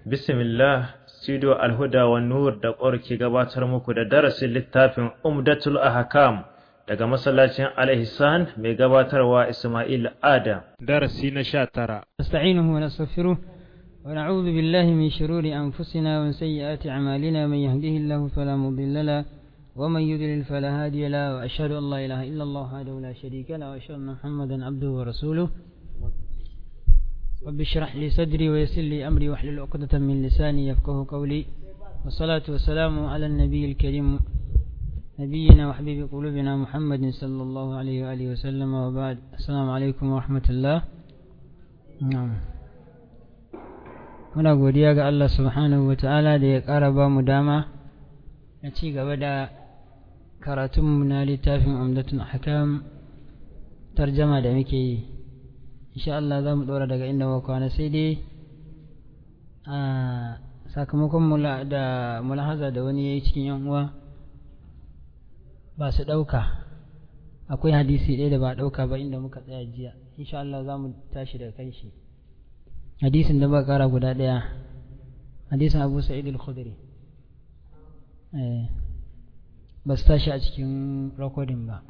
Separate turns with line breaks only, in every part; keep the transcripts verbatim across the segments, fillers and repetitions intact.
Bismillah, Studio Alhuda wa Nur da ƙwar ke gabatar muku da darasin littafin Umdatul Ahkam daga masallacin Al-Ihsan mai gabatarwa Ismail Adam. Darasi na sha tara.
Nasta'inuhu wa nastaghfiruh wa na'udhu billahi min shururi anfusina wa sayyiati a'malina man yahdihillahu fala mudilla lahu wa man yudlil fala hadiya lahu wa ashhadu an la ilaha illa Allah wahdahu la sharika lahu wa ashhadu anna Muhammadan abduhu wa rasuluh. رب اشرح لي صدري ويسر لي أمري واحلل عقدة من لساني يفقهوا قولي والصلاة والسلام على النبي الكريم نبينا وحبيب قلوبنا محمد صلى الله عليه وآله وسلم وبعد السلام عليكم ورحمة الله. نعم muna godiya ga Allah subhanahu wa ta'ala da ya ƙara ba mu dama na ci gaba da karatunmu na littafin Umdatul Ahkam tarjama da muke yi. insha Allah za mu ɗora daga inda muka kwana sai dai a sakamakon da mulahaza da wani ya yi cikin yan uwa ba su ɗauka, akwai hadisi ɗaya da ba ɗauka ba inda muka tsaya jiya. insha Allah za mu tashi daga kai shi hadisin da ba ƙara guda ɗaya, hadisin Abu Sa'id al-Khudri ba su tashi a cikin rakodin ba.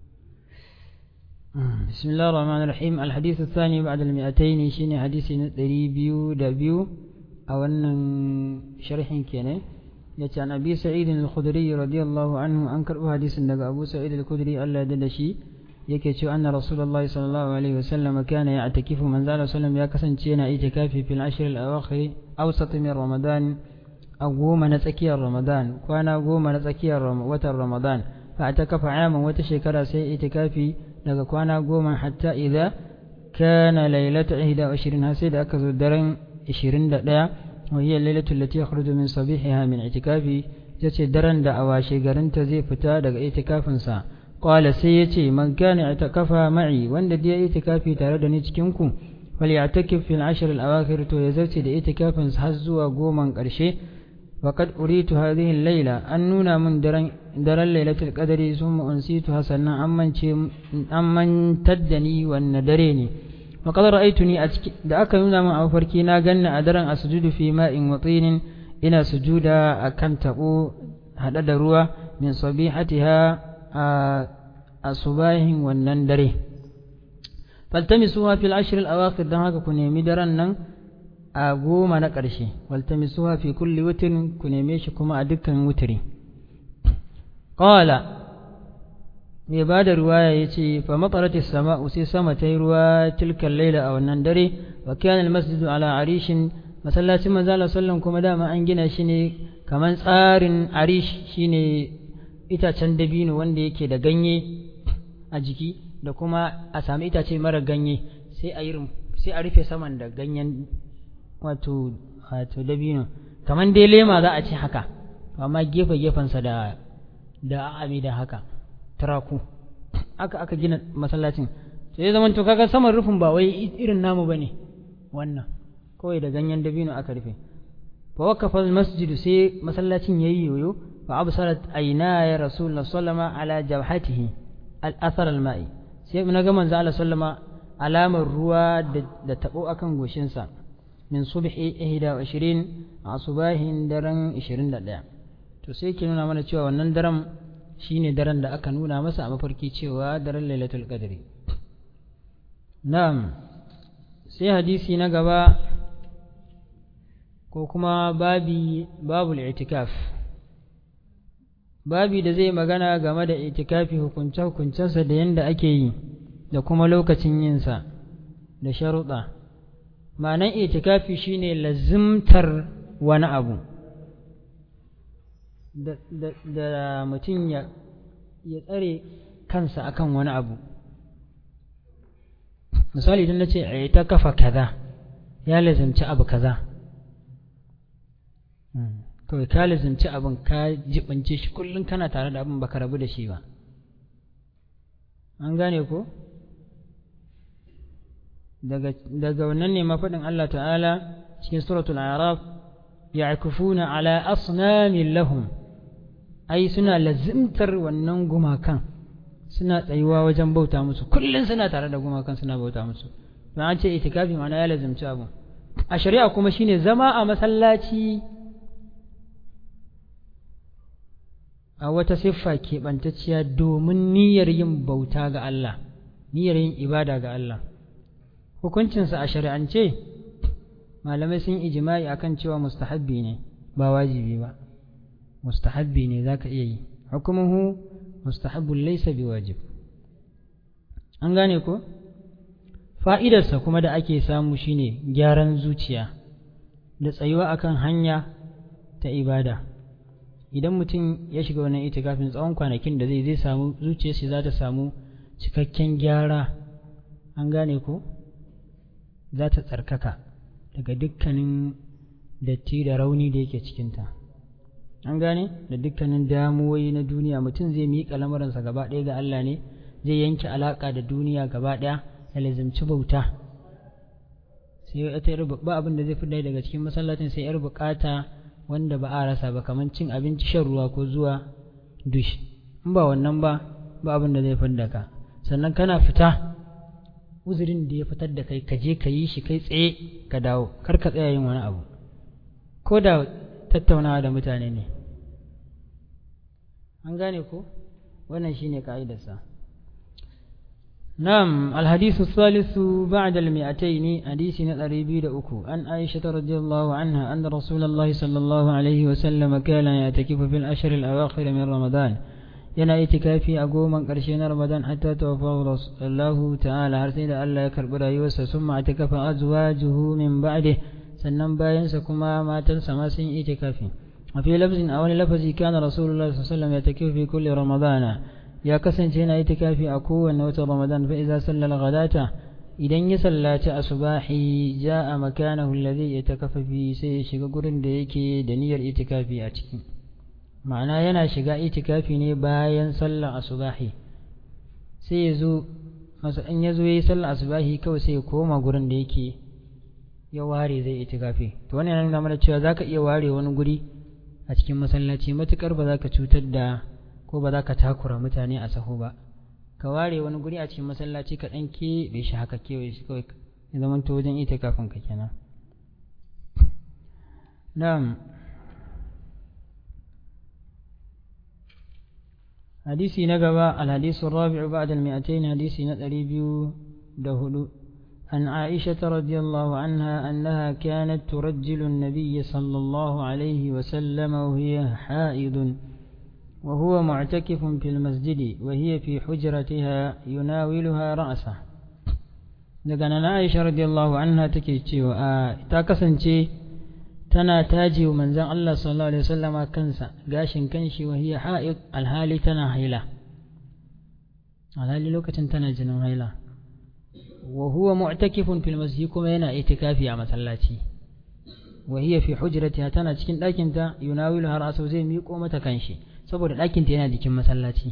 بسم الله الرحمن الرحيم. الحديث الثاني بعد المئتين شيني حديث نتري بيو دبيو أو أن شرح كيني يتي عن أبي سعيد الخدري رضي الله عنه أنكر حديث لك أبو سعيد الخدري ألا دلشي يكتشو أن رسول الله صلى الله عليه وسلم كان يعتكف من ذا وسلم يكسن تشينا اعتكافي في العشر الأواخر أوسط من رمضان أو قوم نتكي رمضان كان قوم نتكي وتر رمضان فاعتكف عاما وتشكر سي اعتكافي daga kwana goma hatta idza kana lailatu ihda wa ishirin har sai da aka zo daren ishirin da ɗaya wa hiya lailatu allati yakhruju min sabihiha min itikafi yace daren da awashe garinta zai fita daga itikafin sa. Qala sai yace man kana itikafa ma'i wanda da itikafi tare da ni cikin ku wal ya'takif fil ashr al awakhir to ya zarce da itikafin sa har zuwa goman karshe. وقد أريت هذه الليلة أن نونا من درن درن ليلة القدر ثم أنسيتها سنة أمن أمن تدني والندريني وقد رأيتني أتك دعك نونا من أوفركينا جنة أدرن أسجد في ماء وطين إن سجودا أكنتقو هذا دروا من صبيحتها الصباح والنندري فالتمسوها في العشر الأواخر دهاك كوني مدرن a goma na ƙarshe waltamisuha fi kulli witrin ku neme shi kuma a dukkan wutri. Qala mai ba da ruwaya ya ce fa matsaratis sama'u sai sama ta yi ruwa tilkan laila a wannan dare wa kana almasjidu ala arishin masallacin manzo Allah sallallahu kuma dama an gina shi ne kaman tsarin arish shine itacen dabino wanda yake da ganye a jiki da kuma a sami itace mara ganye sai a yi sai a rufe saman da ganyen wato wato dabino kaman dai lema za a ce haka amma gefe gefensa da da ami da haka taraku aka aka gina masallacin to ya zaman to kaga saman rufin ba wai irin namu bane wannan kawai da ganyen dabino aka rufe fa waqafa almasjid sai masallacin yayi yoyo fa absarat ayna ya rasulullah sallama ala jawhatihi al-athar al-ma'i sai mun ga manzo Allah sallama alamar ruwa da tabo akan goshinsa min subhi ihda wa ishirin a subahin daren ishirin da ɗaya. To sai ke nuna mana cewa wannan daren shine daren da aka nuna masa a mafarki cewa daren lailatul qadri. Na'am, sai hadisi na gaba ko kuma babi babul itikaf, babi da zai magana game da itikafi hukunce hukuncensa da yanda ake yi da kuma lokacin yinsa da sharuɗa. ma'anan itikafi shine lazimtar wani abu da, da, da mutum ya, ya tsare kansa akan wani abu. Misali idan na ce a ta kafa kaza ya lazimci abu kaza kawai ka lazimci abin ka jibance shi kullum kana tare da abin baka rabu da shi ba, an gane ko? daga daga wannan ne mafaɗin Allah ta'ala cikin suratul A'raf ya'kufuna ala asnamin lahum, ai suna lazimtar wannan gumakan suna tsayuwa wajen bauta musu kullum suna tare da gumakan suna bauta musu. don an ce itikafi ma'ana ya lazimci abu a shari'a kuma shine zama a masallaci a wata siffa keɓantacciya domin niyyar yin bauta ga Allah, niyyar yin ibada ga Allah. Hukuncinsa a shari'ance malamai sun ijma'i akan cewa mustahabbi ne ba wajibi ba, mustahabbi ne za ka iya yi, hukumuhu mustahabbun laysa biwajib. An gane ko? Fa'idarsa kuma da ake samu shine gyaran zuciya da tsayuwa akan hanya ta ibada. Idan mutum ya shiga wannan itikafin tsawon kwanakin da zai zai samu zuciyarsa za ta samu cikakken gyara. An gane ko? Za ta tsarkaka daga dukkanin datti da rauni da yake cikinta. An gane? Da dukkanin damuwoyi na duniya mutum zai miƙa lamuransa gaba ɗaya ga Allah ne, zai yanke alaƙa da duniya gaba ɗaya, ya lazimci bauta. Sai ya ta ba abin da zai fi daga cikin masallacin sai yar bukata wanda ba a rasa ba, kamar cin abinci, shan ruwa ko zuwa dush. In ba wannan ba ba abin da zai fidda ka. Sannan kana fita uzurin da ya fitar da kai ka je ka yi shi kai tsaye ka dawo, kar ka tsaya yin wani abu ko da tattaunawa da mutane ne. An gane ko? Wannan shine ka'idarsa. نعم. الحديث الثالث بعد المئتين حديث نتريبي لأكو عن عائشة رضي الله عنها أن رسول الله صلى الله عليه وسلم كان يعتكف في الأشهر الأواخر من رمضان yana itikafi a goman ƙarshe na Ramadan hatta tawaffahu Allah ta'ala, har sai da Allah ya karɓi rayuwarsa. Summa atakafa azwajuhu min ba'di, sannan bayansa kuma matansa ma sun yi itikafi. A fi lafzin a wani lafazi kana Rasulullah sallallahu alaihi wasallam yatakifu fi kulli Ramadana, ya kasance yana itikafi a kowanne watan Ramadan. Fa idza sallal ghadata, idan ya sallaci asubahi, jaa makanahu alladhi yatakafa fi, sai ya shiga gurin da yake da niyyar itikafi a ciki. Ma'ana yana shiga itikafi ne bayan sallar asubahi, sai ya zo in ya zo yayi sallar asubahi kawai sai ya koma gurin da yake ya ware zai itikafi. To wannan yana nuna mana cewa zaka iya ware wani guri a cikin masallaci matukar ba za ka cutar da ko ba za ka takura mutane a sahu ba. Ka ware wani guri a cikin masallaci ka dan keɓe shi haka, kewaye shi kawai ya zama to wajen itikafin ka kenan. Na'am. حديثي نقبا الحديث الرابع بعد المئتين حديثي نتريبيو دهلو عن عائشة رضي الله عنها أنها كانت ترجل النبي صلى الله عليه وسلم وهي حائض وهو معتكف في المسجد وهي في حجرتها يناولها رأسه. لقنا عائشة رضي الله عنها تكيتشي وآتاكسنشي tana taji wa manzan Allah sallallahu alaihi wasallama kansa gashin kanshi, wa hiya ha'id, alhali tana haila, alhali lokacin tana jinin haila. Wa huwa mu'takifun fil masjid, kuma yana itikafi a masallaci. Wa hiya fi hujratiha, tana cikin ɗakin ta, yunawilu har aso, zai miƙo mata kanshi saboda ɗakin ta yana jikin masallaci.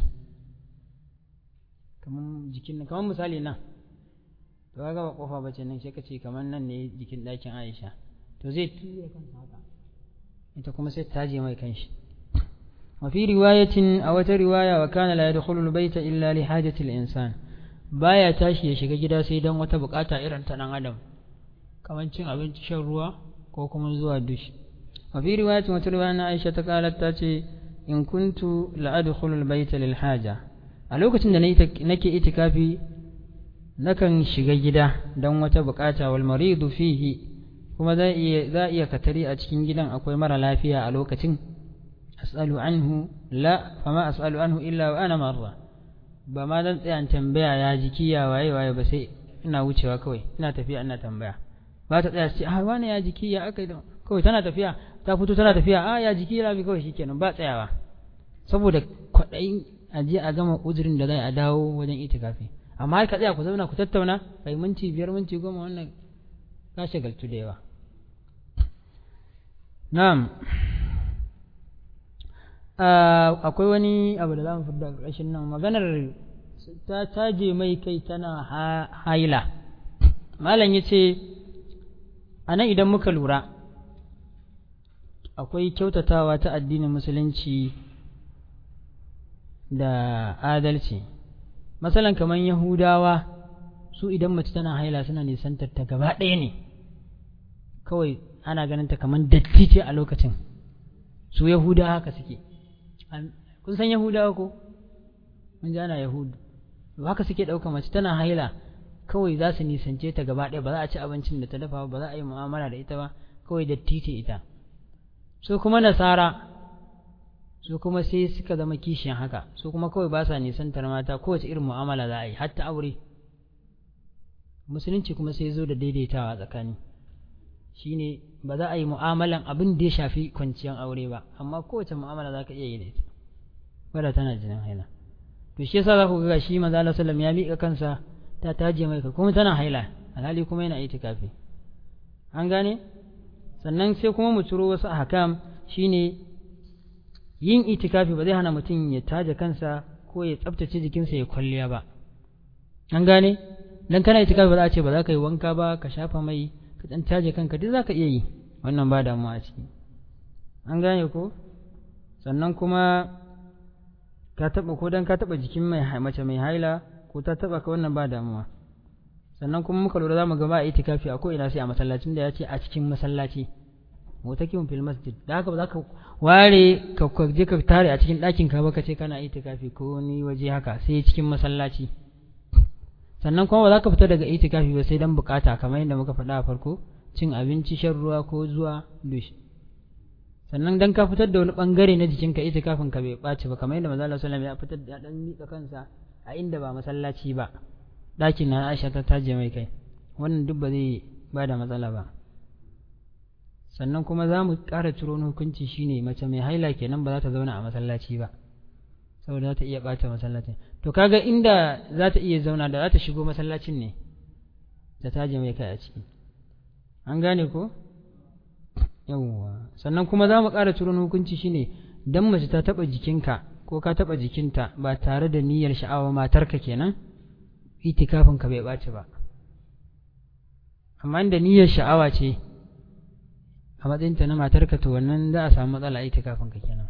Kaman jikin kaman misali nan, to ga ba kofa bace nan, sai ka ce kaman nan ne jikin ɗakin Aisha, to zai tura kansa haka, ita kuma sai ta je mai kanshi. wa fi riwayatin, a wata riwaya, wa kana la yadkhulu al-bayta illa li hajati al-insan, baya tashi ya shiga gida sai dan wata bukata irin ta dan adam, kaman cin abinci, shan ruwa ko kuma zuwa dushi. wa fi riwayatin, wata riwaya na Aisha ta kalat ta ce, in kuntu la adkhulu al-bayta lil haja, a lokacin da nake itikafi nakan shiga gida dan wata bukata. wal maridu fihi, kuma za a iya katari a cikin gidan akwai mara lafiya a lokacin. as'alu anhu la fama as'alu anhu illa wa ana marra, ba ma dan tsaya tambaya ya jiki ya waye waye ba, sai ina wucewa kawai, ina tafiya ina tambaya. ba ta tsaya ce ah wani ya jiki ya aka kawai, tana tafiya ta fito tana tafiya ah ya jiki lafi kawai shikenan, ba tsayawa, saboda kwaɗayin aje a gama uzurin da zai a dawo wajen itikafi. amma ka tsaya ku zauna ku tattauna kai minti biyar minti goma, wannan ka shagaltu da yawa. Na'am. Akwai wani abu da za mu fidda ƙarshen nan, maganar ta taje mai kai tana haila. Malam ya ce, a nan idan muka lura, akwai kyautatawa ta addinin musulunci da adalci. Masalan kamar Yahudawa, su idan mace tana haila suna nisantar ta gaba ɗaya ne, kawai ana ganin ta kamar datti ce a lokacin. Su Yahudawa haka suke. Kun san Yahudawa ko? Mun ji ana Yahudu. Haka suke ɗauka mace tana haila kawai za su nisance ta gaba ɗaya, ba za a ci abincin da ta dafa ba za a yi mu'amala da ita ba, kawai datti ce ita. Su kuma Nasara su kuma sai suka zama kishiyan haka, su kuma kawai ba sa nisantar mata, kowace irin mu'amala za a yi hatta aure. Musulunci kuma sai zo da daidaitawa tsakani, shine ba za a yi mu'amalan abin da ya shafi kwanciyar aure ba, amma kowace mu'amala za ka iya yi da ita wadda tana jinin haila. To shi yasa za ku ga shi manzo Allah sallallahu alaihi wasallam ya miƙa kansa ta taje mai ka kuma tana haila, alhali kuma yana itikafi. An gane? Sannan sai kuma mu ciro wasu ahkam, shine yin itikafi ba zai hana mutum ya taje kansa ko ya tsaftace jikinsa ya kwalliya ba. An gane? Dan kana itikafi ba za a ce ba za ka yi wanka ba, ka shafa mai, ka dan taje kanka, duk za ka iya yi, wannan ba damuwa a ciki. An gane ko? Sannan kuma ka taba ko dan ka taba jikin mai mace mai haila ko ta taba ka, wannan ba damuwa. Sannan kuma muka lura zamu ga ba itikafi a ko ina sai a masallacin da ya ce a cikin masallaci, mutakin fil masjid. Da haka ba za ka ware ka je ka tare a cikin ɗakin ka ba ka ce kana itikafi ko ni waje haka, sai cikin masallaci. Sannan kuma ba za ka fita daga itikafi ba sai dan bukata, kamar yadda muka faɗa a farko, cin abinci, shan ruwa ko zuwa dush. Sannan dan ka fitar da wani bangare na jikinka itikafin ka bai ɓaci ba, kamar yadda manzo Allah sallallahu alaihi wasallam ya fitar da dan miƙa kansa a inda ba masallaci ba, ɗakin na Aisha ta taje mai kai, wannan duk ba zai ba da matsala ba. Sannan kuma za mu ƙara ciro hukunci, shine mace mai haila kenan ba za ta zauna a masallaci ba, saboda za ta iya ɓata masallacin. To kaga inda za ta iya zauna da za ta shigo masallacin ne ta taje mai kai a ciki. An gane ko? Yawwa. Sannan kuma za mu ƙara ciro hukunci, shine dan mace ta taɓa jikinka ko ka taɓa jikinta ba tare da niyyar sha'awa, matarka kenan, itikafin ka bai ɓaci ba. Amma inda niyyar sha'awa ce a matsayinta na matarka, to wannan za a samu matsala itikafin ka kenan.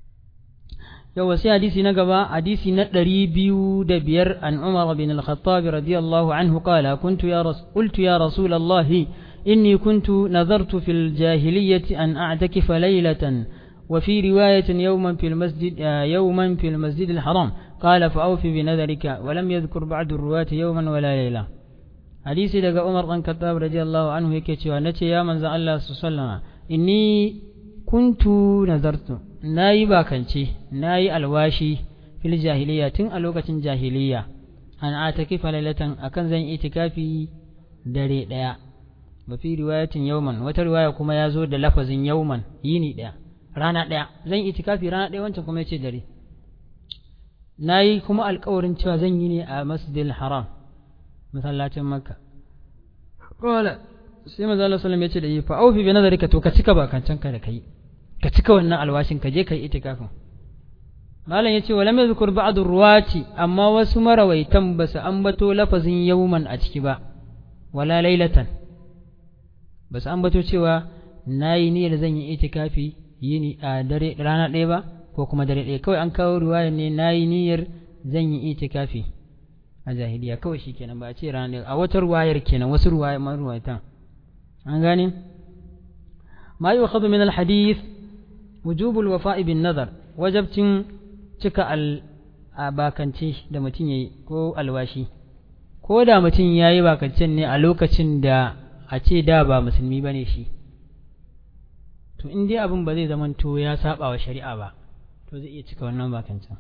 Yau sai hadisi na gaba, hadisi na ɗari biyu da biyar, an Umar bin al-Khattab radiyallahu anhu qala kuntu ya rasul qultu ya rasul Allah inni kuntu nazartu fil jahiliyyati an a'takifa laylatan wa fi riwayatin yawman fil masjid yawman fil masjid al-haram qala fa awfi bi nadhrika wa lam yadhkur ba'd ar-ruwati yawman wala layla. Hadisi daga Umar bin Khattab radiyallahu anhu yake cewa nace ya manzon Allah sallallahu alaihi wasallam, inni kuntu nazartu, nayi bakance, nayi alwashi fil jahiliya, tun a lokacin jahiliya, an atakifa lailatan, akan zan itikafi dare daya. Ba fi riwayatin yawman, wata riwaya kuma ya zo da lafazin yawman, yini daya, rana daya, zan itikafi rana daya, wancan kuma yace dare. Nayi kuma alƙawarin cewa zan yi ne a Masjidil Haram, masallacin Makka. Qala sai manzo Allah sallallahu alaihi wasallam yace da yi fa aufi bi nazarika, to ka cika bakancan ka da kai, ka cika wannan alwashin, ka je kai itikafin. Malam yace walam yadhkur ba'd ar-ruwati, amma wasu marawaitan basu ambato lafazin yawman a ciki ba, wala lailatan, basu ambato cewa nayi niyyar zan yi itikafi yini a dare rana ɗaya ba ko kuma dare ɗaya, kawai an kawo riwayar ne nayi niyyar zan yi itikafi a jahiliya, kawai shikenan, ba a ce rana ɗaya. A wata riwayar kenan, wasu riwayar maruwaitan. An gane? Ma yu'khadhu min al-hadith wujub al-wafa'i bin nazar, wajabcin cika al-bakanci da mutum yayi ko alwashi, ko da mutum yayi bakancin ne a lokacin da a ce da ba musulmi bane shi, to in dai abin ba zai zamanto ya saba wa shari'a ba, to zai iya cika wannan bakancin.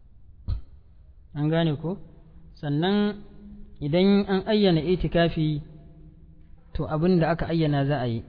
An gane ko? Sannan idan an ayyana itikafi, to abin da aka ayyana za a yi.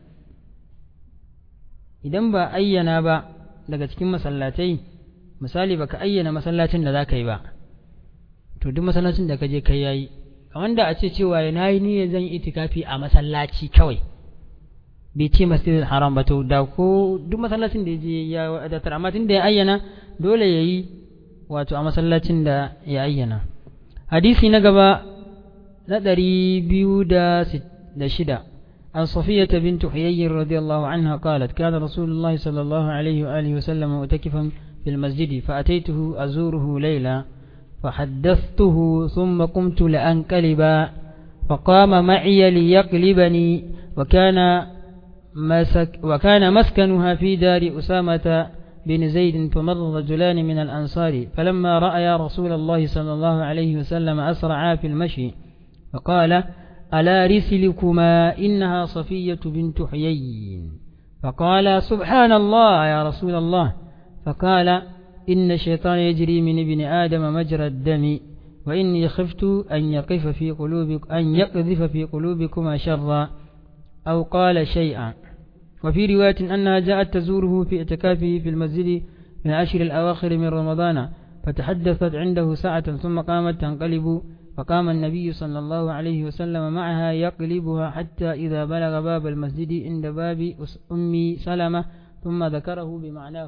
Idan ba ayyana ba daga cikin masallatai, misali baka ayyana masallacin da za ka yi ba, to duk masallacin da ka je kai yayi. Kamar da a ce cewa na yi niyyar zan yi itikafi a masallaci kawai, bai ce Masjidil Haram ba, to da ko duk masallacin da ya je ya wadatar, amma tun da ya ayyana dole ya yi wato a masallacin da ya ayyana. Hadisi na gaba na ɗari biyu da shida, an Safiyyata bintu Huyayy radiyallahu anha qalat kana Rasulullahi sallallahu alaihi wa alihi wa sallam mu'takifan fil masjid fa ataituhu azuruhu layla فحدثته ثم قمت لأنقلب فقام معي ليقلبني وكان مسك وكان مسكنها في دار أسامة بن زيد فمر رجلان من الأنصار فلما رأى رسول الله صلى الله عليه وسلم أسرعا في المشي فقال ألا رسلكما إنها صفية بنت حيي فقال سبحان الله يا رسول الله فقال إن الشيطان يجري من ابن آدم مجرى الدم وإني خفت أن يقف في قلوبك أن يقذف في قلوبكما شرا أو قال شيئا. وفي رواية أنها جاءت تزوره في اعتكافه في المسجد من العشر الأواخر من رمضان فتحدثت عنده ساعة ثم قامت تنقلب فقام النبي صلى الله عليه وسلم معها يقلبها حتى إذا بلغ باب المسجد عند باب أم سلمة ثم ذكره بمعناه.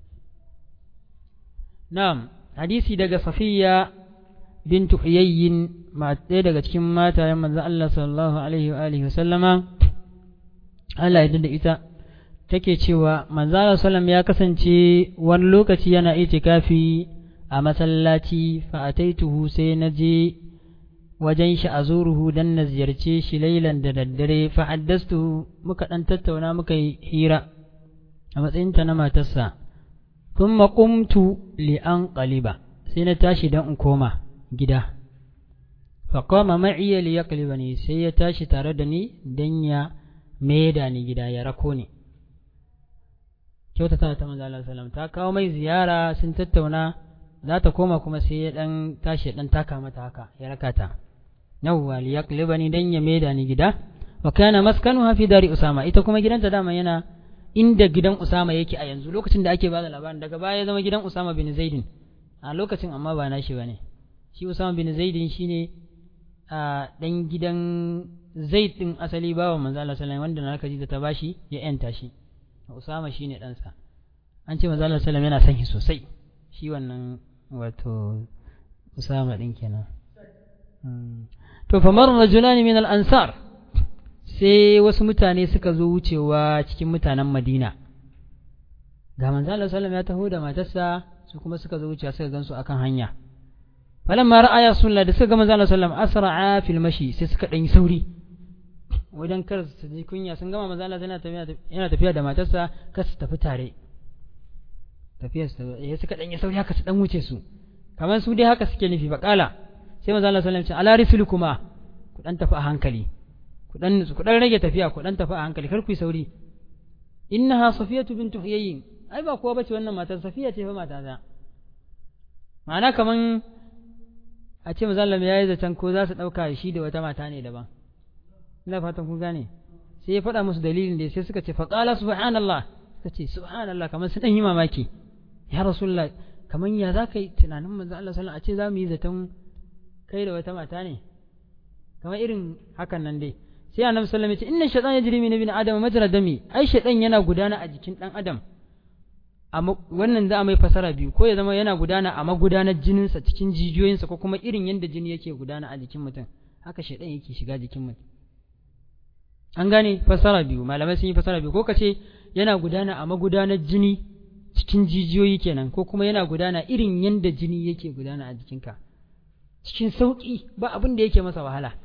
نعم حديثي دقى صفية بنت حيي مع دقى كما تيمم الله صلى الله عليه وآله وسلم Allah ya da ita take cewa manzala sallam ya kasance wani lokaci yana itikafi a masallaci fa ataituhu sai na je wajen shi a zuruhu dan na ziyarce shi lailan da daddare fa haddastu muka dan tattauna muka yi hira a matsayin ta na matarsa thumma qumtu li an qaliba sai na tashi dan in koma gida fa qama ma'iya li yaqlibani sai ya tashi tare da ni dan ya maida ni gida ya rako ni. Kyautata ta manzo Allah sallam ta kawo mai ziyara sun tattauna za ta koma kuma sai ya dan tashi dan taka mata haka ya raka ta. Yawwa li yaqlibani dan ya maida ni gida wa kana maskanuha fi dari Usama ita kuma gidanta dama yana inda gidan Usama yake a yanzu lokacin da ake bada labarin daga baya ya zama gidan Usama bin Zaidin a lokacin amma ba nashi bane. Shi Usama bin Zaidin shine a dan gidan Zaid din asali bawa manzo Allah sallallahu alaihi wasallam wanda na Khadija ta bashi ya yanta shi Usama shine dan sa an ce manzo Allah sallallahu alaihi wasallam yana son shi sosai shi wannan wato Usama din kenan to fa marra rajulani min al-ansar sai wasu mutane suka zo wucewa cikin mutanen Madina ga manzo Allah sallallahu alaihi wasallam ya taho da matarsa su kuma suka zo wucewa suka gansu akan hanya falamma ra'a rasulullah da suka ga manzo Allah sallallahu alaihi wasallam asra'a fil mashi sai suka dan yi sauri wajen kar su ji kunya sun gama manzo Allah yana tafiya yana tafiya da matarsa kar su tafi tare tafiya su eh suka dan yi sauri haka su dan wuce su kamar su dai haka suke nufi faqala sai manzo Allah sallallahu alaihi wasallam ya ce ala risulukuma ku dan tafi a hankali ku dan ku dan rage tafiya ku dan tafi a hankali kar ku yi sauri innaha safiyatu bintu huyayyin ai ba kowa bace wannan matar safiya ce fa mata ta ma'ana kaman a ce mazallam ya yi zaton ko za su ɗauka shi da wata mata ne daban ina fatan kun gane sai ya faɗa musu dalilin da sai suka ce faƙala subhanallah suka ce subhanallah kamar su ɗan yi mamaki ya rasulullah kamar ya za ka yi tunanin manzo Allah sallallahu alaihi wasallam a ce za mu yi zaton kai da wata mata ne kamar irin hakan nan dai sai annabi sallallahu alaihi wasallam ya ce inna shaytan yajri min ibn adam majra dami ai shaytan yana gudana a jikin dan adam wannan za a mai fasara biyu ko ya zama yana gudana a magudanar jininsa cikin jijiyoyinsa ko kuma irin yadda jini yake gudana a jikin mutum haka shaidan yake shiga jikin mutum an gane fasara biyu malamai sun yi fasara biyu ko ka ce yana gudana a magudanar jini cikin jijiyoyi kenan ko kuma yana gudana irin yadda jini yake gudana a jikinka cikin sauƙi ba abin da yake masa wahala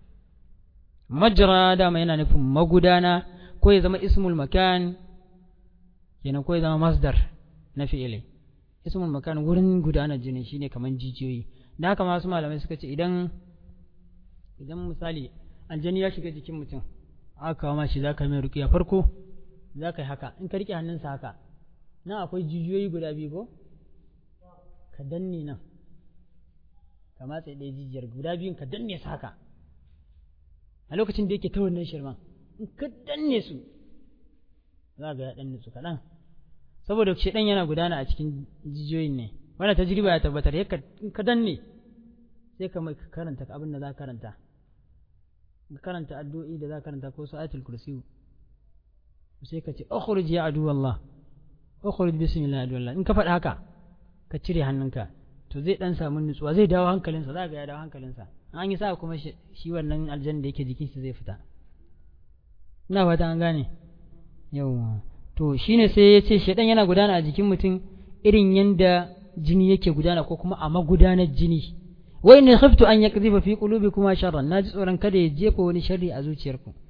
majra dama yana nufin magudana ko ya zama ismul makan kenan ko ya zama masdar na fi'ili ismul makan wurin gudanar jini shine kaman jijiyoyi da haka masu malamai suka ce idan idan misali aljani ya shiga jikin mutum aka kawo mashi zaka mai ruqiya farko zaka yi haka in ka rike hannunsa haka nan akwai jijiyoyi guda biyu ko ka danne nan ka matsa ɗaya jijiyar guda biyun ka danne su haka a lokacin da yake ta wannan shirman in ka danne su za ga ya danne su kaɗan saboda shedan yana gudana a cikin jijiyoyin ne wannan tajriba ya tabbatar yaka in ka danne sai ka mai karanta abin da za ka karanta ka karanta addu'o'i da za ka karanta ko su ayatul kursi sai ka ce ukhruj ya adu wallah ukhruj bismillah adu wallah in ka faɗa haka ka cire hannunka to zai dan samu nutsuwa zai dawo hankalinsa za ga ya dawo hankalinsa an yi sa kuma shi wannan aljanna da yake jikin shi zai fita ina fata an gane yawa to shine sai ya ce shedan yana gudana a jikin mutum irin yanda jini yake gudana ko kuma a magudanar jini wai ne khiftu an yakzifa fi qulubikum sharran naji tsoron kada ya jefa wani sharri a zuciyarku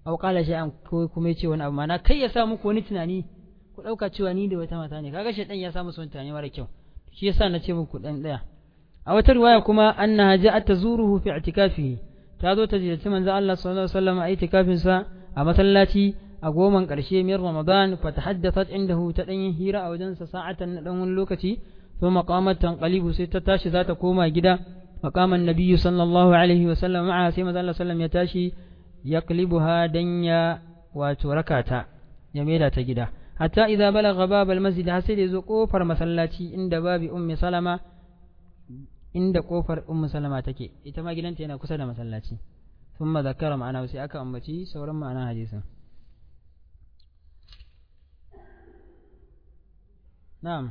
aw qala shay'an ko kuma yace wani abu mana kai ya sa muku wani tunani ku dauka cewa ni da wata mata ne kaga shedan ya sa musu wani tunani mara kyau shi yasa na ce muku dan daya a wata riwaya kuma annaha ja'at tazuruhu fi i'tikafihi ta zo ta ziyarci manzo Allah sallallahu alaihi wasallam a itikafin sa a masallaci a goman karshe min Ramadan fa tahaddathat indahu ta dan hira a wajen sa sa'atan dan wani lokaci thumma qamat tanqalibu sai ta tashi za ta koma gida maqama an-nabiy sallallahu alaihi wasallam ma'a sai manzo Allah sallallahu alaihi wasallam ya tashi yaqlibuha dan ya wato rakata ya maida ta gida hatta idza balagha bab al-masjid sai da zo kofar masallaci inda babi ummi salama inda kofar ummu salama take ita ma gidanta yana kusa da masallaci thumma zakara ma'ana sai aka ambaci sauran ma'anan hadisin na'am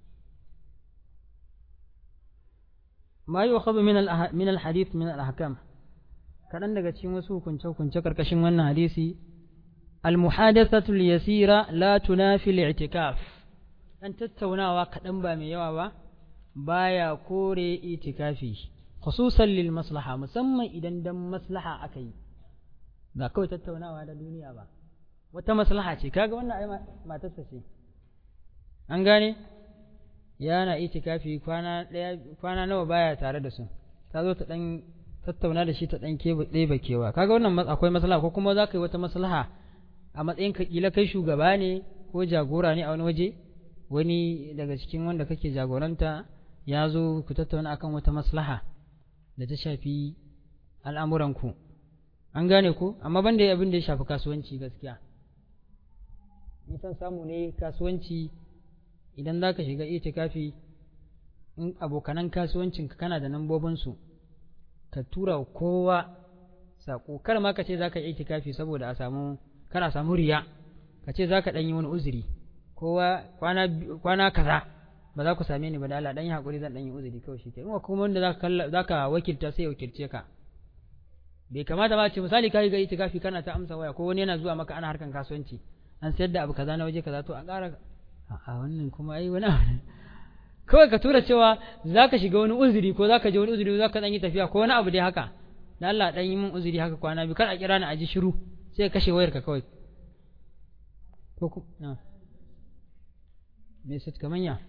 ma yu'khadhu min al min al hadith min al ahkam kadan daga cikin wasu hukunce hukunce karkashin wannan hadisi al muhadathatu al yasira la tunafi al i'tikaf dan tattaunawa kadan ba mai yawa ba baya kore itikafi khususan lil maslaha musamman idan dan maslaha akai ba kawai tattaunawa da duniya ba wata maslaha ce kaga wannan ai matarsa ce an gane yana itikafi kwana daya kwana nawa baya tare da su ta zo ta dan tattauna da shi ta dan kebe ɗeba kewa kaga wannan akwai maslaha ko kuma za ka yi wata maslaha a matsayin ka kila kai shugaba ne ko jagora ne a wani waje wani daga cikin wanda kake jagoranta ya zo ku tattauna akan wata maslaha da ta shafi al'amuranku an gane ku amma banda abin da ya shafi kasuwanci gaskiya nisan samu ne kasuwanci idan za ka shiga itikafi in abokanan kasuwancinka kana da nambobinsu ka tura kowa saƙo kar ma ka ce za ka yi itikafi saboda a samu kana samu riya ka ce za ka ɗanyi wani uzuri kowa kwana, kwana kaza ba za ku same ni ba da Allah dan yi hakuri zan dan yi uzuri kawai shi ke in kuma wanda zaka zaka wakilta sai ya wakilce ka bai kamata ba ce misali kai ga itikafi kana ta amsa waya ko wani yana zuwa maka ana harkan kasuwanci an sayar da abu kaza na waje kaza to a ƙara a wannan kuma ai wani abu kawai ka tura cewa zaka shiga wani uzuri ko zaka je wani uzuri zaka dan yi tafiya ko wani abu dai haka da Allah dan yi min uzuri haka kwana biyu kar a kira ni a ji shiru sai ka kashe wayar ka kawai ko ku na me sai kamanya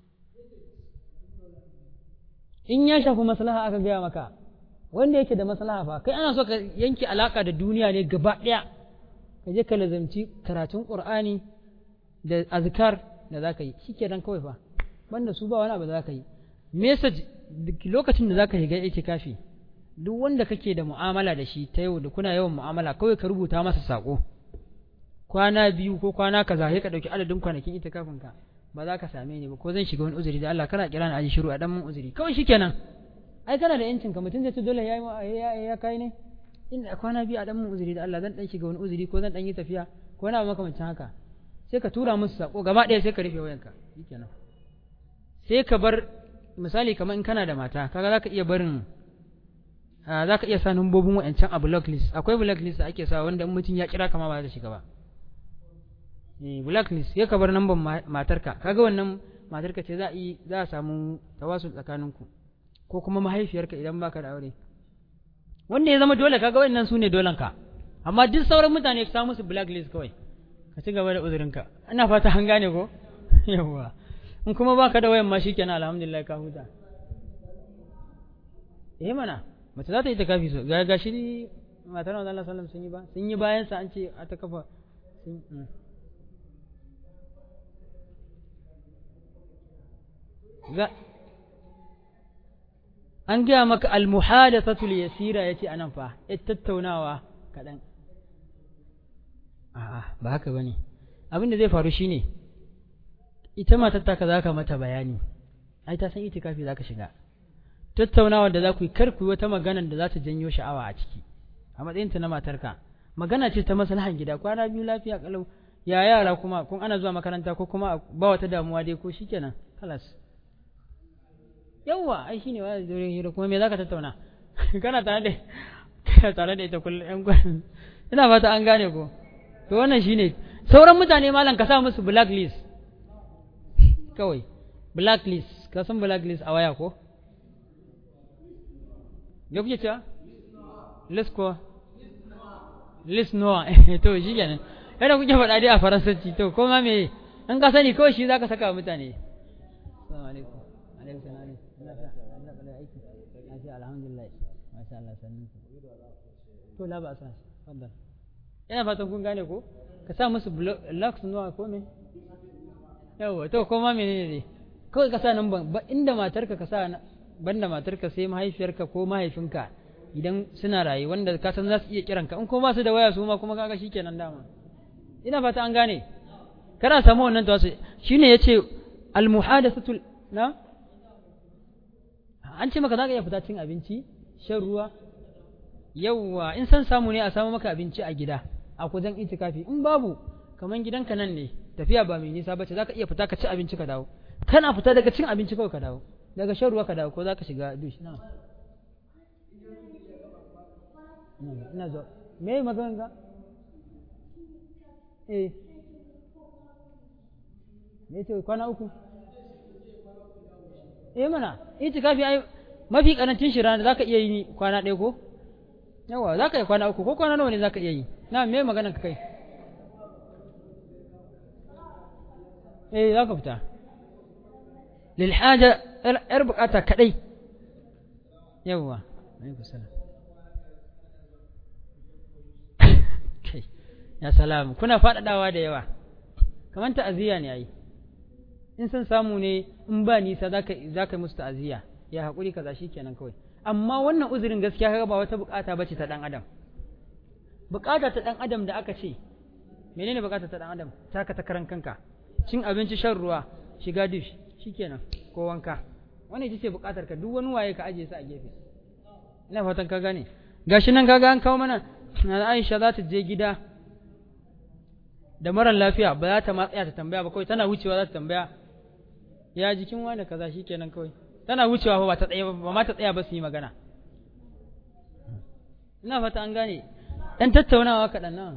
in ya shafi maslaha aka gaya maka wanda yake da maslaha fa kai ana so ka yanke alaka da duniya ne gaba daya ka je ka lazamci karatun qur'ani da azkar da zaka yi shikenan kawai fa banda su ba wani abu da zaka yi message lokacin da zaka shiga itikafi duk wanda kake da mu'amala da shi ta yau da kuna yawan mu'amala kawai ka rubuta masa sako kwana biyu ko kwana kaza sai ka dauki adadin kwanakin itikafin ka ba za ka same ni ba ko zan shiga wani uzuri da Allah kana kira ni aji shiru a dan mun uzuri kawai shikenan ai kana da yancin ka mutun zai ce dole yayi ya ya kai ne in kwana biyu a dan mun uzuri da Allah zan dan shiga wani uzuri ko zan dan yi tafiya ko na makamancin haka sai ka tura musu sako gaba ɗaya sai ka rufe wayanka shikenan sai ka bar misali kamar in kana da mata kaga zaka iya barin zaka iya sa numbobin wayancan a blacklist akwai blacklist da ake sa wanda in mutun ya kira kama ba za ta shiga ba blacklist ya kabar namban matarka kaga wannan matarka ce za a yi za a samu tawasul tsakaninku ko kuma mahaifiyarka idan baka da aure wanda ya zama dole kaga wannan sune dolanka amma duk sauran mutane ka samu su blacklist kawai ka ci gaba da uzurinka ina fata an gane ko yawa in kuma baka da wayan ma shikenan alhamdulillah ka huta eh mana mace za ta yi takafi so ga gashi matar Allah sallallahu alaihi wasallam sun yi ba sun yi bayan sa an ce a ta kafa an gaya maka almuhadathatul yasira yace anan fa ita tattaunawa kadan a'a ba haka bane abin da zai faru shine ita matar ta ka zaka mata bayani ai ta san itikafi zaka shiga tattaunawa da zaku yi kar ku wata magana da za ta janyo sha'awa a ciki a matsayin ta na matarka magana ce ta maslahan gida kwana biyu lafiya kalau ya yara kuma kun ana zuwa makaranta ko kuma ba wata damuwa dai ko shikenan kalas yawa ai shine wa zurin hira kuma me zaka tattauna kana tare da kana tare da ita kullum yan gwan ina fata an gane ko to wannan shine sauran mutane malam ka sa musu blacklist kawai blacklist ka san blacklist a waya ko ya kuke cewa list ko list noa to shi kenan yana kuke faɗa dai a faransanci to ko ma me in ka sani kawai shi zaka saka wa mutane assalamu alaikum alaikum salam Allah kala aiki ashi alhamdulillah masha Allah sannin to la ba sa fadda ina fatan kun gane ko ka sa musu lux noa ko me yawa to ko ma menene ne kawai ka sa nan ba inda matarka ka sa banda matarka sai mahaifiyarka ko mahaifinka idan suna rayu wanda ka san za su iya kiranka in ko ba su da waya su ma kuma kaga shikenan dama ina fata an gane kana samu wannan tawasu shine yace al muhadathatu na an ce maka zaka iya fita cin abinci shan ruwa yawa in san samu ne a samu maka abinci a gida a kujan itikafi in babu kaman gidanka nan ne tafiya ba mai nisa bace zaka iya fita ka ci abinci ka dawo kana fita daga cin abinci kawai ka dawo daga shan ruwa ka dawo ko zaka shiga dush na ina zo me magana ga eh me ce kwana uku eh mana itikafi ai mafi karancin shi rana zaka iya yi kwana ɗaya ko yawa zaka yi kwana uku ko kwana nawa ne zaka iya yi na me magana ka kai eh zaka fita lil haja yar bukata kadai yawa alaikum salam ya salam kuna faɗaɗawa da yawa kamar ta'aziyya ne yayi in san samu ne in ba nisa zaka zaka musu ta'aziyya ya hakuri kaza shikenan kawai amma wannan uzurin gaskiya kaga ba wata bukata bace ta dan adam bukata ta dan adam da aka ce menene bukata ta dan adam taka ta karan kanka cin abinci shan ruwa shiga dish shikenan ko wanka wannan ita ce bukatar ka duk wani waye ka aje su a gefe ina fatan ka gane gashi nan kaga an kawo mana Aisha za ta je gida da marar lafiya ba za ta ma tsaya ta tambaya ba kawai tana wucewa za ta tambaya ya jikin wani kaza shikenan kawai tana wucewa ba ta tsaya ba ma ta tsaya ba su yi magana ina fata an gane dan tattaunawa kaɗan nan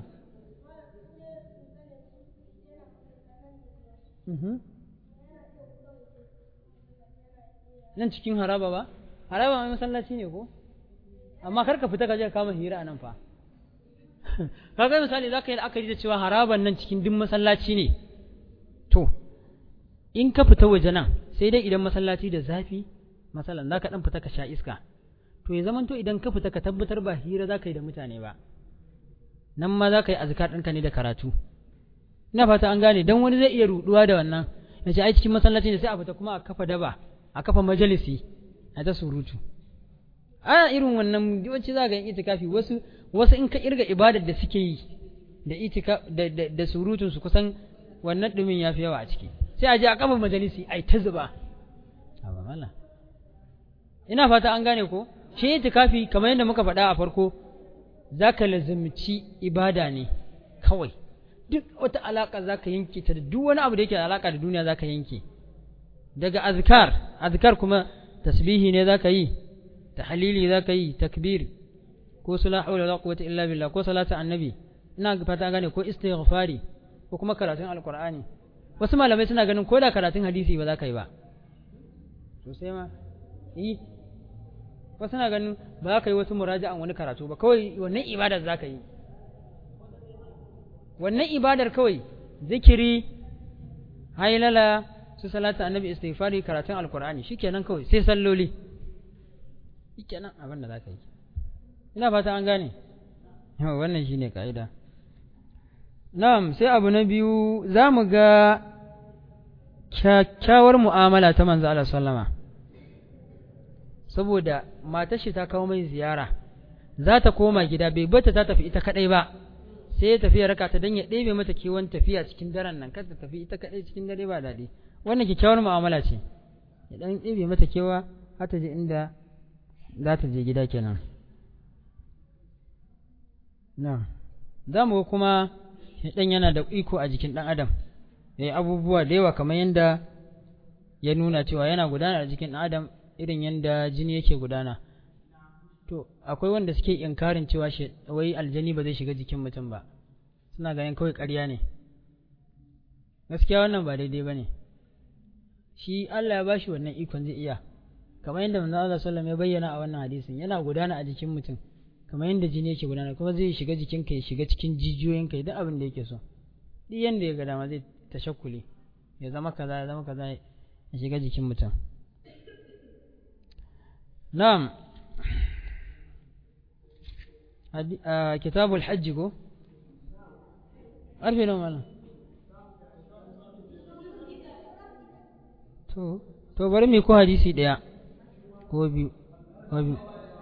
nan cikin haraba ba haraba mai masallaci ne ko amma kar ka fita ka je ka kama hira anan fa kaga misali zaka yi la'akari da cewa haraban nan cikin duk masallaci ne to in ka fita waje nan sai dai idan masallaci da zafi masalan zaka dan fita ka sha iska to ya zamanto idan ka fita ka tabbatar ba hira zaka yi da mutane ba nan ma zaka yi azkar ɗinka ne da karatu ina fata an gane dan wani zai iya ruduwa da wannan yace ai cikin masallaci ne sai a fita kuma a kafa daba a kafa majalisi a ta surutu a irin wannan yawanci za ga yin itikafi wasu wasu in ka irga ibadar da suke yi da itika da, da, da surutun su kusan wannan dumin yafi yawa a ciki sai a je a kafa majalisi ai ta zuba amma mala ina fata an gane ko shi itikafi kamar yadda muka faɗa a farko zaka lazimci ibada ne kawai duk wata alaka zaka yanke ta da duk wani abu da yake da alaka da duniya zaka yanke daga azkar azkar kuma tasbihi ne zaka yi tahlili zaka yi takbir ko sala hawla wala quwwata illa billah ko salatu annabi ina fata gane ko istighfari ko kuma karatun alqur'ani wasu malamai suna ganin ko da karatun hadisi ba za ka yi ba sosai ma yi wasu suna ganin ba za ka yi wasu muraja'an wani karatu ba kawai wannan ibadar za ka yi wannan ibadar kawai zikiri hailala su salatu annabi istighfari karatun alqur'ani shikenan kawai sai salloli shikenan abin da za ka yi ina fata an gane wannan shine kaida na'am sai abu na biyu zamu ga kyakkyawar mu'amala ta manzo Allah sallama saboda matar shi ta kawo mai ziyara za ta koma gida bai bata ta tafi ita kadai ba sai ya tafi ya raka ta dan ya ɗebe mata kewan tafiya cikin daren nan kada ta tafi ita kadai cikin dare ba daɗi wannan kyakkyawar mu'amala ce ya dan ɗebe mata kewa har ta je inda za ta je gida kenan na za mu kuma ɗan yana da iko a jikin ɗan adam yayi abubuwa da yawa kamar yadda ya nuna cewa yana gudana a jikin ɗan adam irin yadda jini yake gudana to akwai wanda suke inkarin cewa wai aljani ba zai shiga jikin mutum ba suna ganin kawai ƙarya ne gaskiya wannan ba daidai ba ne shi Allah ya bashi wannan ikon zai iya kamar yadda manzo Allah sallallahu alaihi wasallam ya bayyana a wannan hadisin yana gudana a jikin mutum kamar yadda jini yake gudana kuma zai shiga jikinka ya shiga cikin jijiyoyinka duk abin da yake so duk yanda ya ga dama zai tashakkuli ya zama kaza ya zama kaza ya shiga jikin mutum na'am kitabul hajji ko arfe nan malam to to bari mu ko hadisi daya ko biyu ko biyu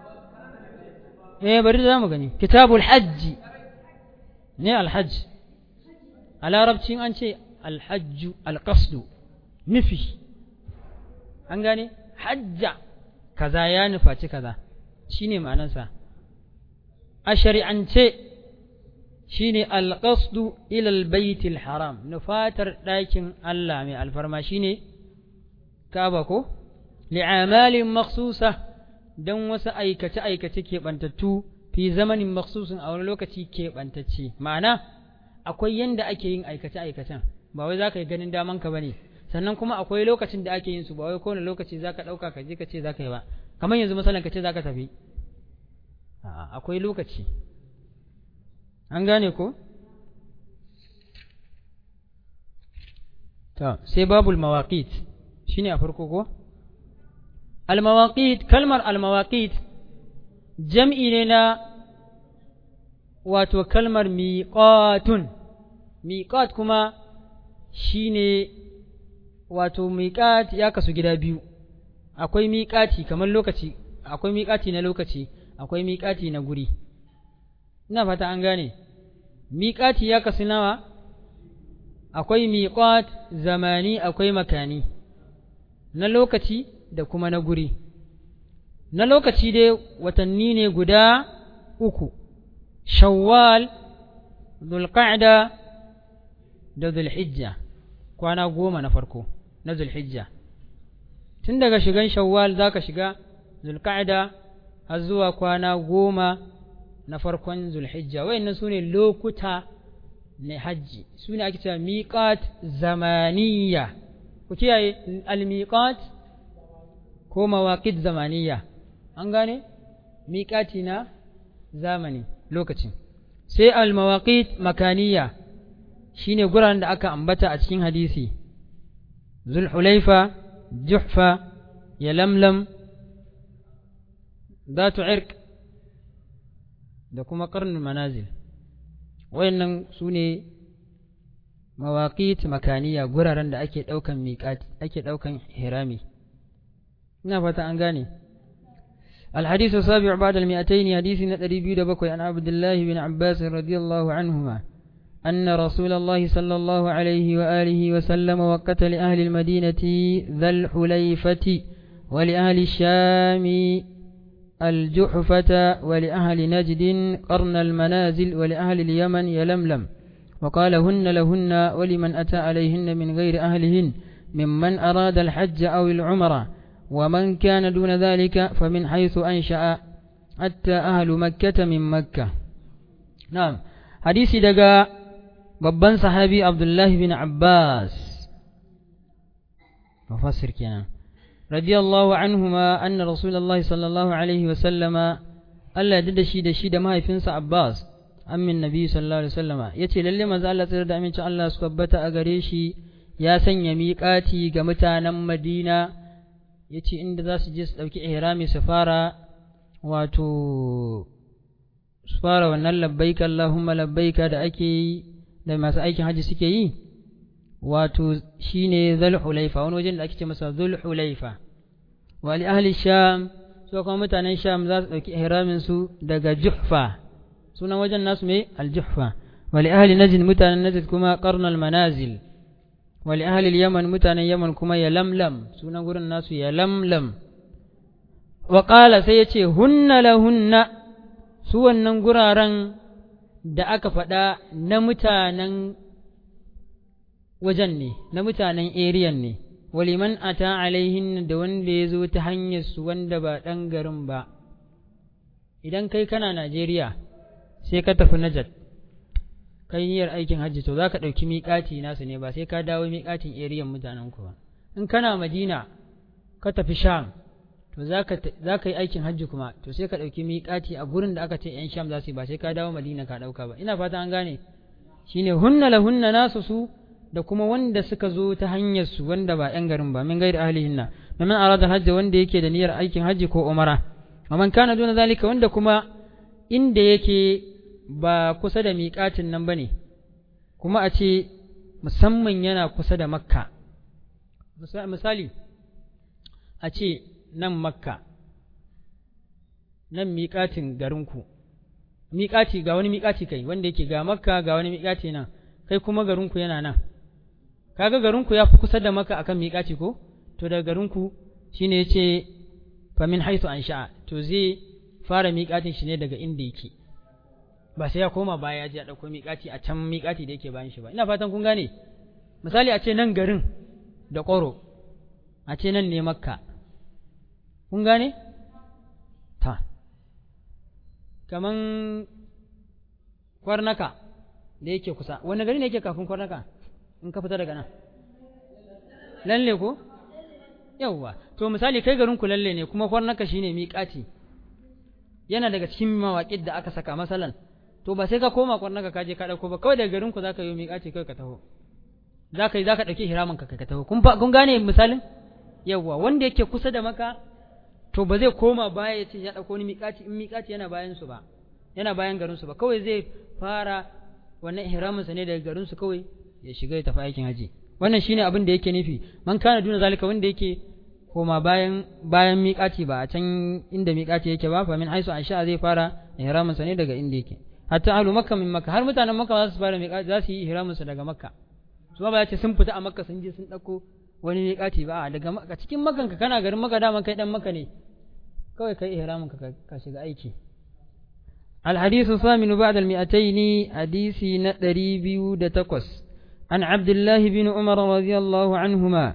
eh bari za mu gani kitabul hajji ne alhajj a larabcin an ce alhajju alqasdu nufi an gane hajja kaza ya nufaci kaza shine ma'anarsa a shari'ance shine alqasdu ila albaytil haram nufatar dakin Allah mai alfarma shine Kaaba ko li'amalin makhsusa dan wasu aikace aikace keɓantattu fi zamanin makhsusin a wani lokaci keɓantacce ma'ana akwai yanda ake yin aikace aikacen ba wai zaka yi ganin daman ka bane sannan kuma akwai lokacin da ake yin su ba wai kowane lokaci zaka dauka ka je ka ce zaka yi ba kamar yanzu misalan ka ce zaka tafi akwai lokaci an gane ko to sai babul mawaqit shine a farko ko al mawaqit kalmar al mawaqit jam'i ne na wato kalmar miqatun miqat kuma shine wato miqat ya kasu gida biyu akwai miqati kamar lokaci akwai miqati na lokaci akwai miqati na guri ina fata an gane miqati ya kasu nawa akwai miqat zamani akwai makani na lokaci da kuma na guri na lokaci dai watanni ne guda uku shawwal dhulqa'da da dhulhijja kwana goma na farko na dhulhijja tun daga shigan shawwal zaka shiga dhulqa'da har zuwa kwana goma na farkon dhulhijja wayannan sune lokuta na haji sune ake cewa miqat zamaniya ku kiyaye al-miqat ko mawaqit zamaniya an gane miqati na zamani lokacin sai al-mawaqit makaniya shine guran da aka ambata a cikin hadisi zulhulaifa juhfa yalamlam datu irq da kuma qarnul manazil wayannan sune mawaqit makaniya guraren da ake daukan miqat ake daukan hirami ina fata an gane الحديث السابع بعد المئتين حديث نتري بيد بكوي عن عبد الله بن عباس رضي الله عنهما أن رسول الله صلى الله عليه وآله وسلم وقت لأهل المدينة ذا الحليفة ولأهل الشام الجحفة ولأهل نجد قرن المنازل ولأهل اليمن يلملم وقال هن لهن ولمن أتى عليهن من غير أهلهن ممن أراد الحج أو العمرة ومن كان دون ذلك فمن حيث أنشأ حتى أهل مكة من مكة نعم حديث دقاء babban sahabi Abdullahi bin Abbas مفسر كنا رضي الله عنهما أن رسول الله صلى الله عليه وسلم ألا ددشي دشي دما يفنس عباس أم النبي صلى الله عليه وسلم يتي للي ما زال ترد أمين الله سكبت أغريشي يا سن يميقاتي غمتانا مدينة yace inda za su je su ɗauki ihrami su fara wato su fara wannan labbaika Allahumma labbaika da ake yi da masu aikin hajji suke yi wato shine Zulhulaifa wani wajen da ake ce masa Zulhulaifa wa li ahli Sham so kuma mutanen Sham za su ɗauki ihramin su daga Juhfa sunan wajen nasu me al-Juhfa wa li ahli Najd mutanen Najd kuma qarnal manazil wali ahalil yaman mutanen yaman kuma ya lamlam sunan gurin nasu ya lamlam wa qala sai yace hunna lahunna su wannan guraren da aka faɗa na mutanen wajen ne na mutanen area ne waliman ata alaihin da wanda ya zo ta hanyar su wanda ba ɗan garin ba idan kai kana Najeriya sai ka tafi Najd kai niyyar aikin hajji to za ka ɗauki miƙati nasu ne ba sai ka dawo miƙatin eriyan mutanen ku ba in kana Madina ka tafi Sham to za ka yi aikin hajji kuma to sai ka ɗauki miƙati a gurin da aka ce ‘yan sham za su yi ba sai ka dawo madina ka ɗauka ba ina fata an gane shine hunna la hunna nasu su da kuma wanda suka zo ta hanyar su wanda ba ‘yan garin ba min gairi ahlihinna man arada hajji wanda yake da niyyar aikin hajji ko umara man kana duna zalika wanda kuma inda yake ba kusa da miƙatin nan bane kuma a ce musamman yana kusa da makka misali a ce nan makka nan miƙatin garinku miƙati ga wani miƙati kai wanda yake ga makka ga wani miƙati nan kai kuma garinku yana nan kaga garinku ya fi kusa da makka akan miƙati ko to daga garinku shine yace fa min haythu ansha'a to zai fara miƙatin shi ne daga inda yake ba sai ya koma baya ya je ya dauko miƙati a can miƙati da yake bayan shi ba ina fatan kun gane misali a ce nan garin da ƙoro a ce nan ne makka kun gane ta kaman kwarnaka da yake kusa wani gari ne yake kafin kwarnaka in ka fita daga nan lalle ko yawwa to misali kai garin ku lalle ne kuma kwarnaka shine miƙati yana daga cikin mawaƙid da aka saka masalan to ba sai ka koma kwarnaka ka je ka dauko ba kawai daga garin ku zaka yi miƙati kai ka taho zaka yi zaka dauki hiramin ka kai ka taho kun kun gane misalin yawwa wanda yake kusa da maka to ba zai koma baya ya ce ya dauko ni miƙati in miƙati yana bayan su ba yana bayan garin su ba kawai zai fara wannan ihramin sa ne daga garin su kawai ya shiga ya tafi aikin haji wannan shine abin da yake nufi man kana duna zalika wanda yake koma bayan bayan miƙati ba a can inda miƙati yake ba fa min haisu ansha zai fara ihramin sa ne daga inda yake hatta ahlu makka min makka har mutanen makka za su fara miƙati za su yi ihramin sa daga makka su ba ya ce sun fita a makka sun je sun dauko wani miƙati ba daga makka cikin makkan ka kana garin makka dama kai dan makka ne kawai kai ihramin ka ka shiga aiki الحديث الثامن بعد المئتين حديثي ندري بيو دتكوس عن عبد الله بن عمر رضي الله عنهما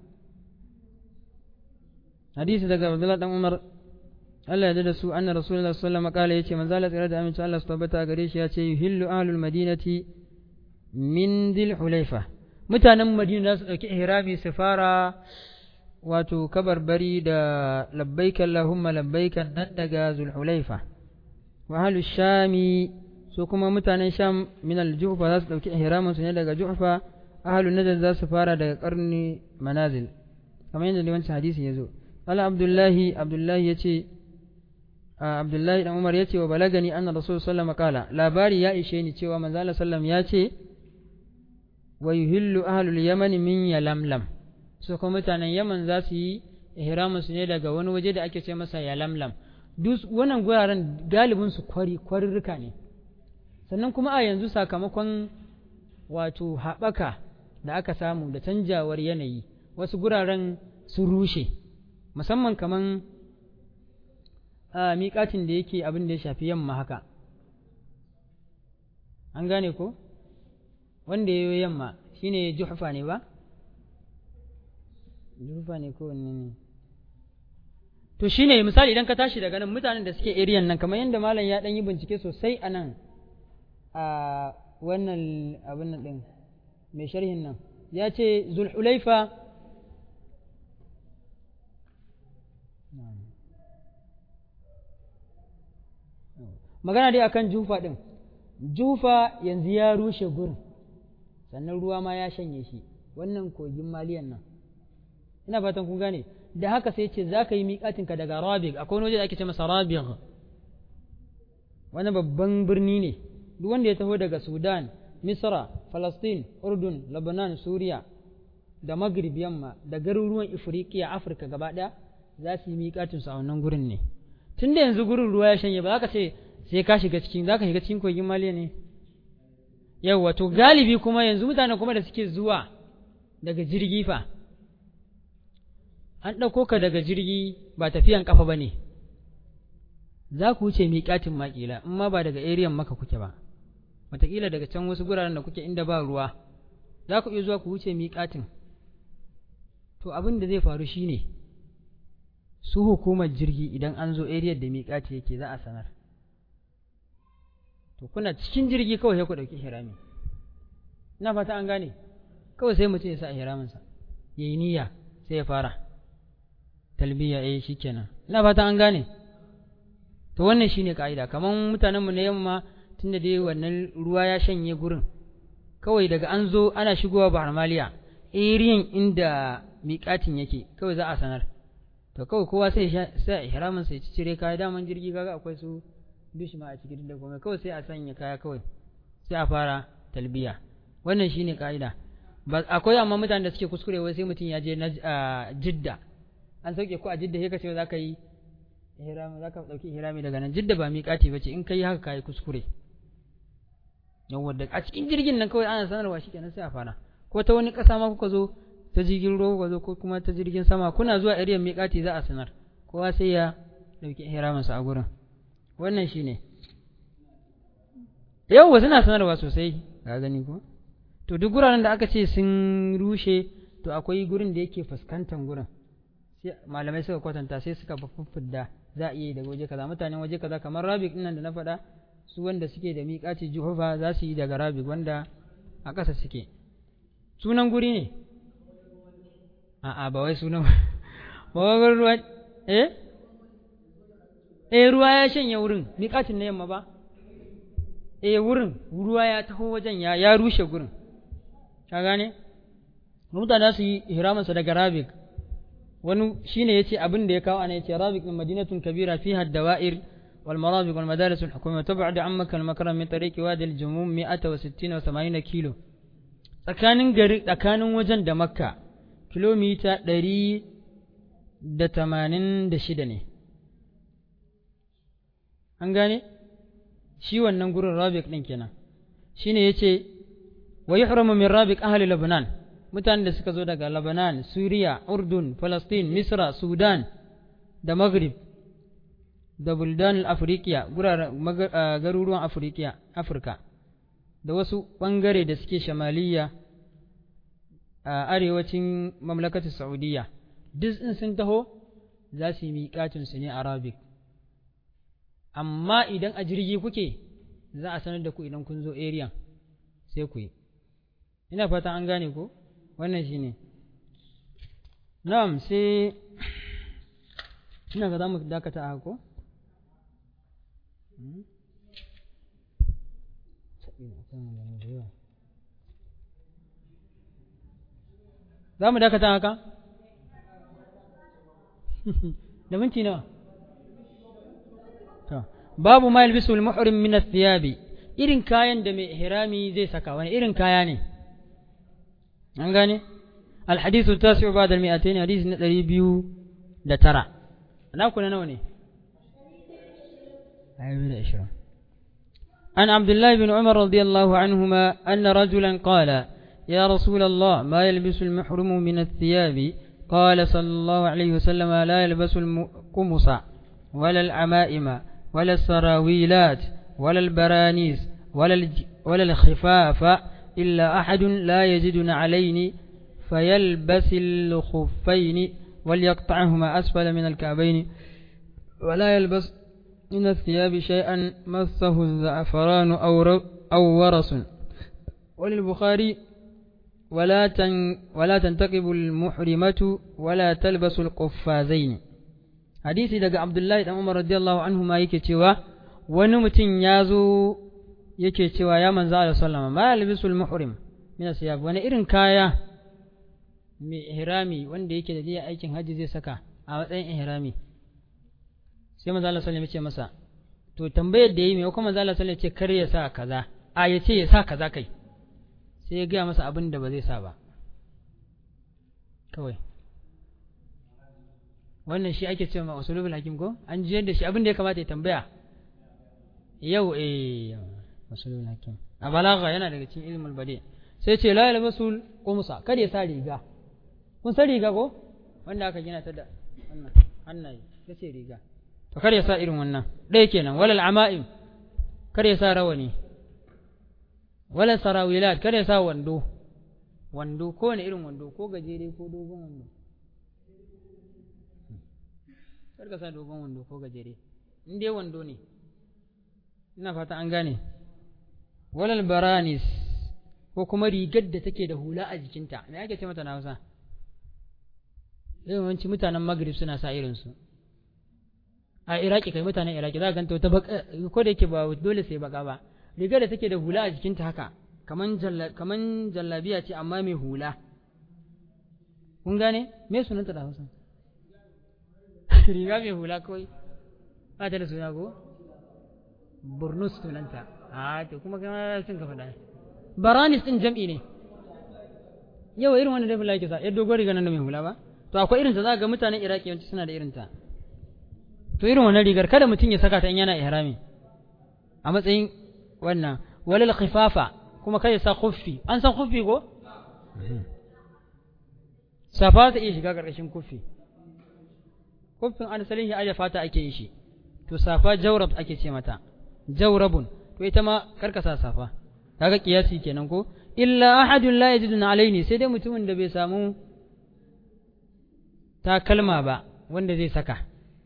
حديث دقى عبد الله بن عمر Allah ya da su anna Rasulullah sallallahu alaihi wasallam kala yace manzo Allah tsira da aminci Allah su tabbata gare shi yace yuhillu ahlul madinati min dhil hulaifa mutanen Madina su dauki ihrami su fara wato kabarbari da labbaik Allahumma labbaik nan daga zul hulaifa wa ahlus shami su kuma mutanen sham min al juhfa za su dauki ihramin su ne daga juhfa ahlun najd za su fara daga qarni manazil kamar yadda wancan hadisi yazo Allah Abdullahi Abdullahi yace Abdullahi dan Umar yace wa balagani anna Rasul sallallahu alaihi wasallam kala labari ya ishe ni cewa manzo Allah sallam yace wa yuhillu ahlul yaman min yalamlam so kuma mutanen Yaman za su yi ihramin su ne daga wani waje da ake ce masa yalamlam duk wannan guraren galibin su kwari kwarirruka ne sannan kuma a yanzu sakamakon wato haɓaka da aka samu da canjawar yanayi wasu guraren sun rushe musamman kaman a miƙatin da yake abin da ya shafi yamma haka an gane ko wanda ya yi yamma shine juhfa ne ba juhfa ne ko wanne ne to shine misali idan ka tashi daga nan mutanen da suke area nan kamar yadda malam ya dan yi bincike sosai a nan a wannan abin nan din mai sharhin nan ya ce zulhulaifa magana dai akan jufa din jufa yanzu ya rushe gurin sannan ruwa ma ya shanye shi wannan kogin maliyan nan ina fatan kun gane da haka sai ce za ka yi miƙatinka daga rabig akwai wani waje da ake ce masa rabig wani babban birni ne duk wanda ya taho daga sudan misra falastin urdun lebanon suriya da maghrib yamma da garuruwan ifriqiya afirka gaba ɗaya za su yi miƙatinsu a wannan gurin ne tun da yanzu gurin ruwa ya shanye ba za ka ce sai ka shiga cikin za ka shiga cikin kogin maliya ne yawwa to galibi kuma yanzu mutane kuma da suke zuwa daga jirgi fa an ɗauko ka daga jirgi ba tafiyan ƙafa ba ne za ku wuce miƙatin maƙila in ma ba daga eriyan maka kuke ba wataƙila daga can wasu guraren da kuke inda ba ruwa za ku iya zuwa ku wuce miƙatin to abin da zai faru shine su hukumar jirgi idan an zo eriyar da miƙati yake za a sanar to kuna cikin jirgi kawai sai ku ɗauki hirami ina fata an gane kawai sai mutum ya sa hiraminsa ya yi niyya sai ya fara talbiya eh shikenan ina fata an gane to wannan shine kaida kaman mutanen mu na yamma tunda dai wannan ruwa ya shanye gurin kawai daga an zo ana shigowa Bahar Maliya iriyan inda miƙatin yake kawai za a sanar to kawai kowa sai sai ihramin sai cire kaya daman jirgi kaga akwai su bishma a cikin da komai kawai sai a sanya kaya kawai sai a fara talbiya wannan shine kaida ba akwai amma mutanen da suke kuskure wai sai mutum ya je na Jidda an sauke ku a Jidda sai ka ce za ka yi ihrami za ka dauki ihrami daga nan Jidda ba miƙati bace in kai haka kai kuskure yawa da a cikin jirgin nan kawai ana sanarwa shikenan sai a fara ko ta wani ƙasa ma kuka zo ta jirgin ruwa kuka zo ko kuma ta jirgin sama kuna zuwa area miƙati za a sanar kowa sai ya dauki ihraminsa a gurin wannan shine yawa suna sanarwa sosai ka gani ko to duk guraren da aka ce sun rushe to akwai gurin da yake fuskantar gurin sai malamai suka kwatanta sai suka fuffudda za a iya daga waje kaza mutanen waje kaza kamar Rabik din nan da na faɗa su wanda suke da miƙaci Jehova za su yi daga Rabik wanda a ƙasa suke sunan guri ne a'a ba wai sunan ba wai ruwa eh eh ruwa ya shanye wurin miƙacin na yamma ba eh wurin ruwa ya taho wajen ya ya rushe gurin ka gane mutane su yi ihramansa daga Rabik wani shine yace abin da ya kawo ana yace Rabik min madinatun kabira fiha ad-dawa'ir wal marabiq wal madaris al hukuma tab'ad an Makkah al Mukarram min tariqi wadi al Jumum one hundred sittin wa eighty kilo tsakanin gari tsakanin wajen da Makka kilomita ɗari da tamanin da shida ne an gane shi wannan gurin Rabik din kenan shine yace wa yuhramu min Rabik ahli Lebanon mutanen da suka zo daga Lebanon, Suriya, Urdun, Palestine, Misra, Sudan da Maghrib da buldan al-Afrikiya garuruwan Afrikiya Afirka da wasu bangare da suke Shamaliya a arewacin mamlakatar Saudiya duk in sun taho za su yi miƙatun su ne Arabic amma idan a jirgi kuke za a sanar da ku idan kun zo area sai ku yi ina fata an gane ko wannan shine na'am sai ina ga zamu dakata a ko za mu dakata haka da minti nawa babu ma yalbisu al-muhrim min ath-thiyabi irin kayan da mai ihrami zai saka wani irin kaya ne an gane al-hadithu at-tasi'u ba'da al-mi'atayn hadith na ɗari biyu da tara ana kuna nawa ne ayyuhu da ishirin an abdullah ibn umar radiyallahu anhuma anna rajulan qala ya rasul allah ma yalbisu al-muhrim min ath-thiyabi قال صلى الله عليه وسلم لا يلبس القمص ولا العمائم ولا السراويلات ولا البرانيس ولا الج... ولا الخفاف إلا أحد لا يجد نعلين فيلبس الخفين وليقطعهما أسفل من الكعبين ولا يلبس من الثياب شيئا مسه الزعفران أو, ر... أو ورس وللبخاري ولا تن ولا تنتقب المحرمة ولا تلبس القفازين حديثي daga Abdullahi dan Umar radiyallahu anhu ma yake cewa wani mutum yazo yake cewa ya manzo Allah sallama ma yalbisul muhrim min asiyab wani irin kaya mai ihrami wanda yake da niyyar aikin haji zai saka a matsayin ihrami sai manzo Allah sallama ya ce masa to tambayar da yayi mai kuma manzo Allah sallama ya ce kar ya sa kaza a yace ya sa kaza kai sai ya gaya masa abin da ba zai sa ba kawai wannan shi ake cewa usulul hakim ko an jiyar da shi abin da ya kamata ya tambaya yau eh usulul hakim a balagha yana daga cikin ilmul badi sai ce la yalbasul qumsa kada ya sa riga kun sa riga ko wanda aka gina ta da wannan hannaye kace riga to kada ya sa irin wannan dai kenan walal ama'im kada ya sa rawani wala sarawilat kada ya sa wando wando ko ne irin wando ko gajere ko dogon wando kar ka sa dogon wando ko gajere in dai wando ne ina fata an gane walal baranis ko kuma rigar da take da hula a jikinta me ake ce mata na Hausa yawanci mutanen Maghrib suna sa irin su a Iraki kai mutanen Iraki za ka ganta ta baka ko da yake ba dole sai baka ba rigar da take da hula a jikinta haka kaman jalla kaman jallabiya ce amma mai hula kun gane me sunanta da Hausa riga mai hula kawai ba ta da suna ko burnus sunanta a to kuma kana sun ka faɗa baranis din jam'i ne yawa irin wannan da bala yake sa ya dogon riga nan da mai hula ba to akwai irin ta za ga mutanen Iraki yawanci suna da irin ta to irin wannan rigar kada mutum ya saka ta in yana ihrami a matsayin wannan walal khifafa kuma kai ya sa khuffi an san khuffi ko safa ta iya shiga karkashin khuffi kuffin an salin ya aje fata ake yi shi to safa jawrab ake ce mata jawrabun to ita ma karkasa safa kaga kiyasi kenan ko illa ahadun la yajiduna alaini sai dai mutumin da bai samu takalma ba wanda zai saka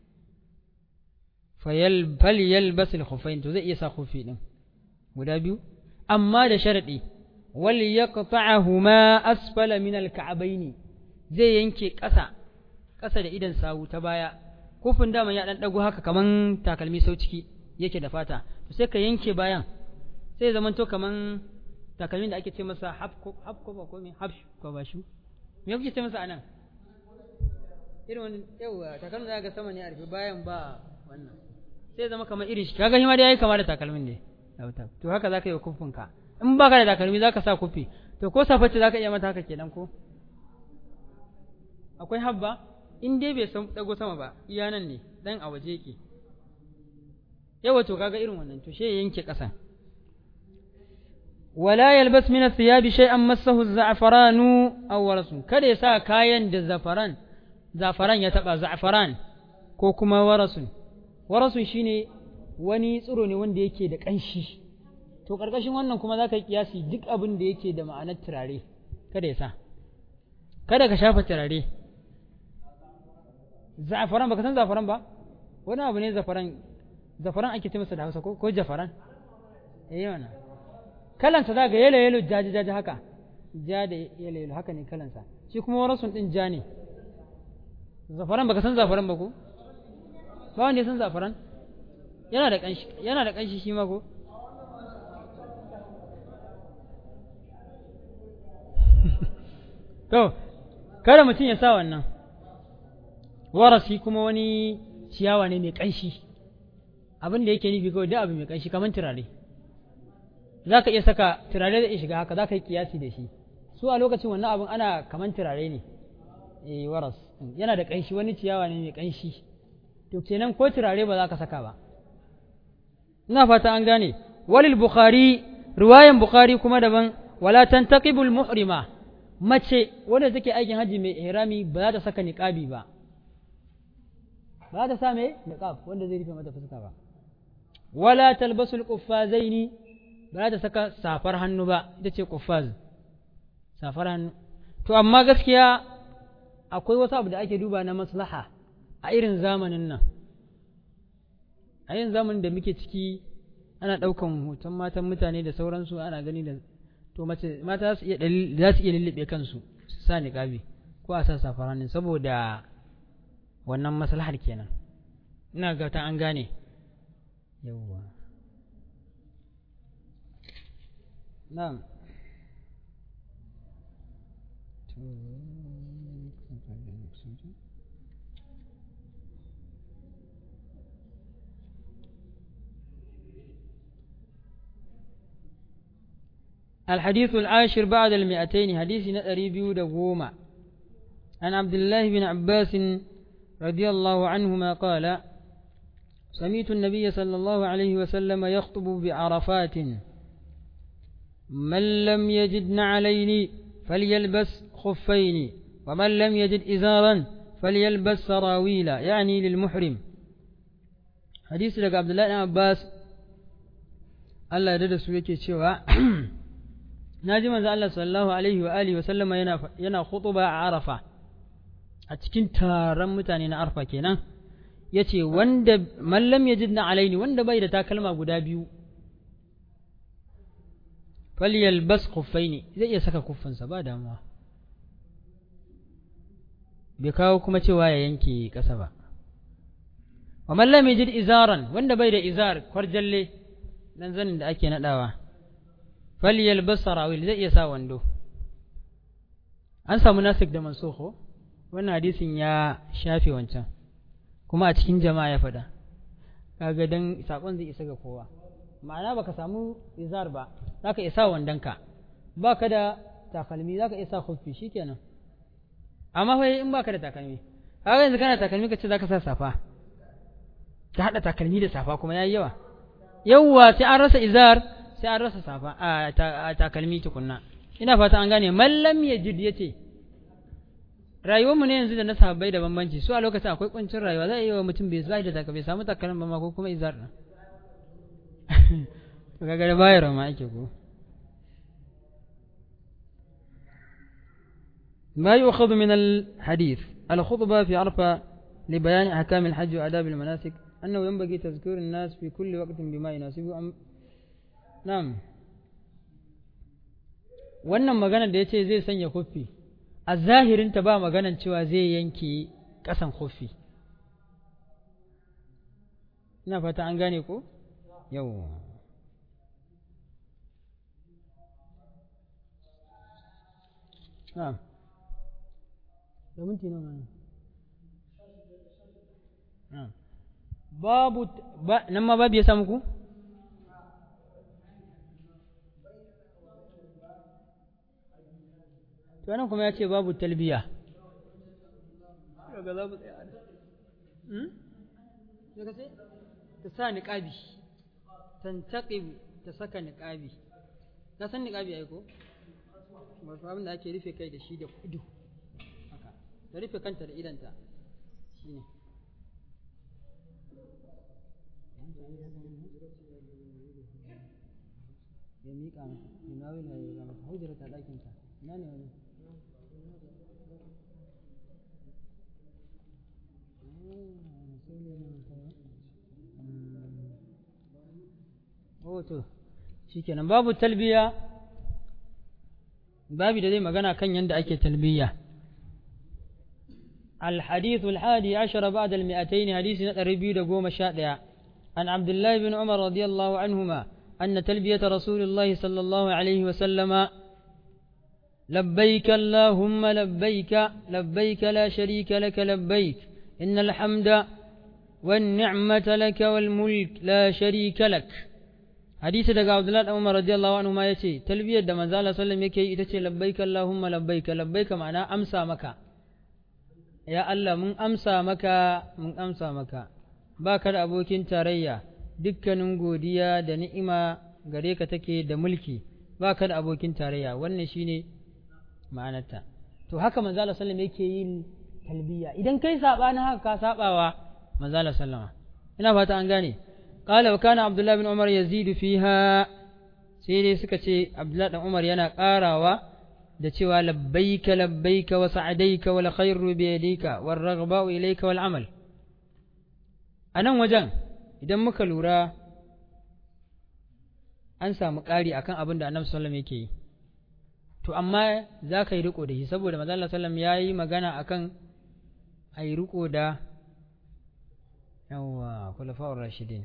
fayal fal yalbas al khuffain to zai iya sa khuffi din guda biyu amma da sharadi wal yaqta'ahuma asfala min al ka'baini zai yanke ƙasa ƙasa da idan sawu ta baya kufin dama ya dan dago haka kaman takalmi sau ciki yake da fata to sai ka yanke bayan sai zaman to kaman takalmin da ake ce masa hafko hafko ba ko me hafshu ko ba shu me kuke ce masa anan irin wannan yawa takalmin da ga sama ne a rufe bayan ba wannan sai zama kamar irin shi kaga shi ma dai yayi kama da takalmin ne to haka zaka yi kufin ka in baka da takalmi zaka sa kufi to ko saface zaka iya mata haka kenan ko akwai habba in dai bai san dago sama ba iya nan ne dan a waje yake yawa to kaga irin wannan to she yanke kasa wala yalbas min athiyab shay'an massahu az-za'faranu aw warasun kada ya sa kayan da zafaran zafaran ya taba za'faran ko kuma warasun warasun shine wani tsiro ne wanda yake da kanshi to karkashin wannan kuma zaka yi kiyasi duk abin da yake da ma'anar turare kada ya sa kada ka shafa turare za'afaran baka san za'afaran ba wani abu ne zafaran zafaran ake ce masa da Hausa ko ko jafaran eh yana kalan sa zaga yelo yelo jaji jaji haka ja da yelo yelo haka ne kalan sa shi kuma warasun din ja ne zafaran baka san zafaran ba ko ba wanda san zafaran yana da kanshi yana da kanshi shi ma ko to kada mutum ya sa wannan warasi kuma wani ciyawa ne mai kanshi abin da yake nufi kawai da abu mai kanshi kamar turare za ka iya saka turare zai shiga haka za ka yi kiyasi da shi su a lokacin wannan abin ana kamar turare ne eh waras yana da kanshi wani ciyawa ne mai kanshi to kenan ko turare ba za ka saka ba ina fata an gane walil bukhari riwayan bukhari kuma daban wala tantaqibul muhrima mace wanda take aikin haji mai ihrami ba za ta saka niqabi ba ba ta sa me niqab wanda zai rufe mata fuska ba wala talbasul quffazaini ba ta saka safar hannu ba ita ce quffaz safar hannu to amma gaskiya akwai wasu abu da ake duba na maslaha a irin zamanin nan a irin zamanin da muke ciki ana ɗaukan hoton matan mutane da sauransu ana gani da to mace mata za su iya za su iya lullube kansu su sa niqabi ko a sa safaranin saboda wannan maslahar kenan ina ga ta an gane yawwa na'am الحديث العاشر بعد المئتين حديث نتري بيود غوما عن عبد الله بن عباس رضي الله عنهما قال سمعت النبي صلى الله عليه وسلم يخطب بعرفات من لم يجد نعلين فليلبس خفين ومن لم يجد إزارا فليلبس سراويل يعني للمحرم حديث لك عبد الله بن عباس الله يدرس ويكي شوى naji manzo Allah sallallahu alaihi wa alihi wa sallama yana yana khutuba a Arafa a cikin taron mutane na Arafa kenan yace wanda man lam yajidna alaini wanda bai da takalma guda biyu falyalbas khuffaini zai iya saka kuffinsa ba damuwa bai kawo kuma cewa ya yanke ƙasa ba wa man lam yajid izaran wanda bai da izar kwarjalle dan zanin da ake nadawa falyalbas sarawil zai iya sa wando an samu nasik da mansukho wannan hadisin ya shafe wancan kuma a cikin jama'a ya fada kaga dan sakon zai isa ga kowa ma'ana baka samu izar ba zaka isa wandanka baka da takalmi zaka isa khuffi shikenan amma fa in baka da takalmi kaga yanzu kana takalmi kace zaka sa safa ka hada takalmi da safa kuma yayi yawa yawa sai an rasa izar sai an rasa safa a takalmi tukunna ina fata an gane mallam yajid yace rayuwar mu ne yanzu da na sahabbai da bambanci su a lokacin akwai kuncin rayuwa zai yi wa mutum bai zai da takalmi samu takalmin ba ma ko kuma izar na to kaga da bayar ma ake ko ما يؤخذ من الحديث الخطبة في عرفة لبيان أحكام الحج وآداب المناسك أنه ينبغي تذكير الناس في كل وقت بما يناسبه أم... نعم wannan magana da ya ce zai sanya kuffi a zahirinta ba maganan cewa zai yanke ƙasan kuffi ina fata an gane ko yau na'am da minti nawa ne babu nan ma babu ya samu ku to nan kuma ya ce babu talbiya daga za mu tsaya hmm daga sai ta sa niqabi tantaqib ta saka niqabi ka san niqabi ai ko wato abin da ake rufe kai da shi da kudu haka da rufe kanta da idanta shine ya miƙa ina wani ya ga mata hujjar ta ɗakin ta ina ne wani oh to shikenan babu talbiya babu da zai magana kan yanda ake talbiya الحديث الحادي عشر بعد المئتين حديث نتربي دقوم شادع عن عبد الله بن عمر رضي الله عنهما أن تلبية رسول الله صلى الله عليه وسلم لبيك اللهم لبيك لبيك لا شريك لك لبيك إن الحمد والنعمة لك والملك لا شريك لك حديث دقاء عبد الله بن عمر رضي الله عنهما يتي تلبية دم زال صلى الله عليه وسلم يتي لبيك اللهم لبيك لبيك معناه أمسى مكة ya Allah mun amsa maka mun amsa maka baka da abokin tarayya dukkanin godiya da ni'ima gare ka take da mulki baka da abokin tarayya wannan shine ma'anarta to haka manzo Allah sallallahu alaihi wasallam yake yin talbiya idan kai sabanin haka ka sabawa manzo Allah sallama ina fata an gane qala wa kana Abdullah bin Umar yazidu fiha sai dai suka ce Abdullah dan Umar yana karawa da cewa labbaika labbaika wa sa'adaika wal khairu bi yadika war raghba'u ilayka wal amal anan wajen idan muka lura an samu ƙari akan abin da Annabi sallallahu alaihi wasallam yake yi to amma za ka yi riko da shi saboda manzo Allah sallallahu alaihi wasallam yayi magana akan ayi riko da yawa khulafa'ur rashidin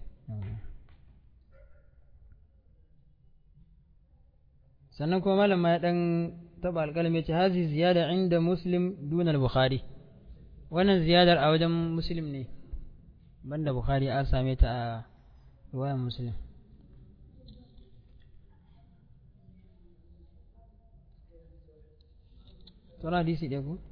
sannan kuma malam ma ya dan taba alƙalami ce hazi ziyada inda muslim duna al-bukhari wannan ziyadar a wajen muslim ne banda bukhari an same ta a riwayar muslim tona hadisi da ku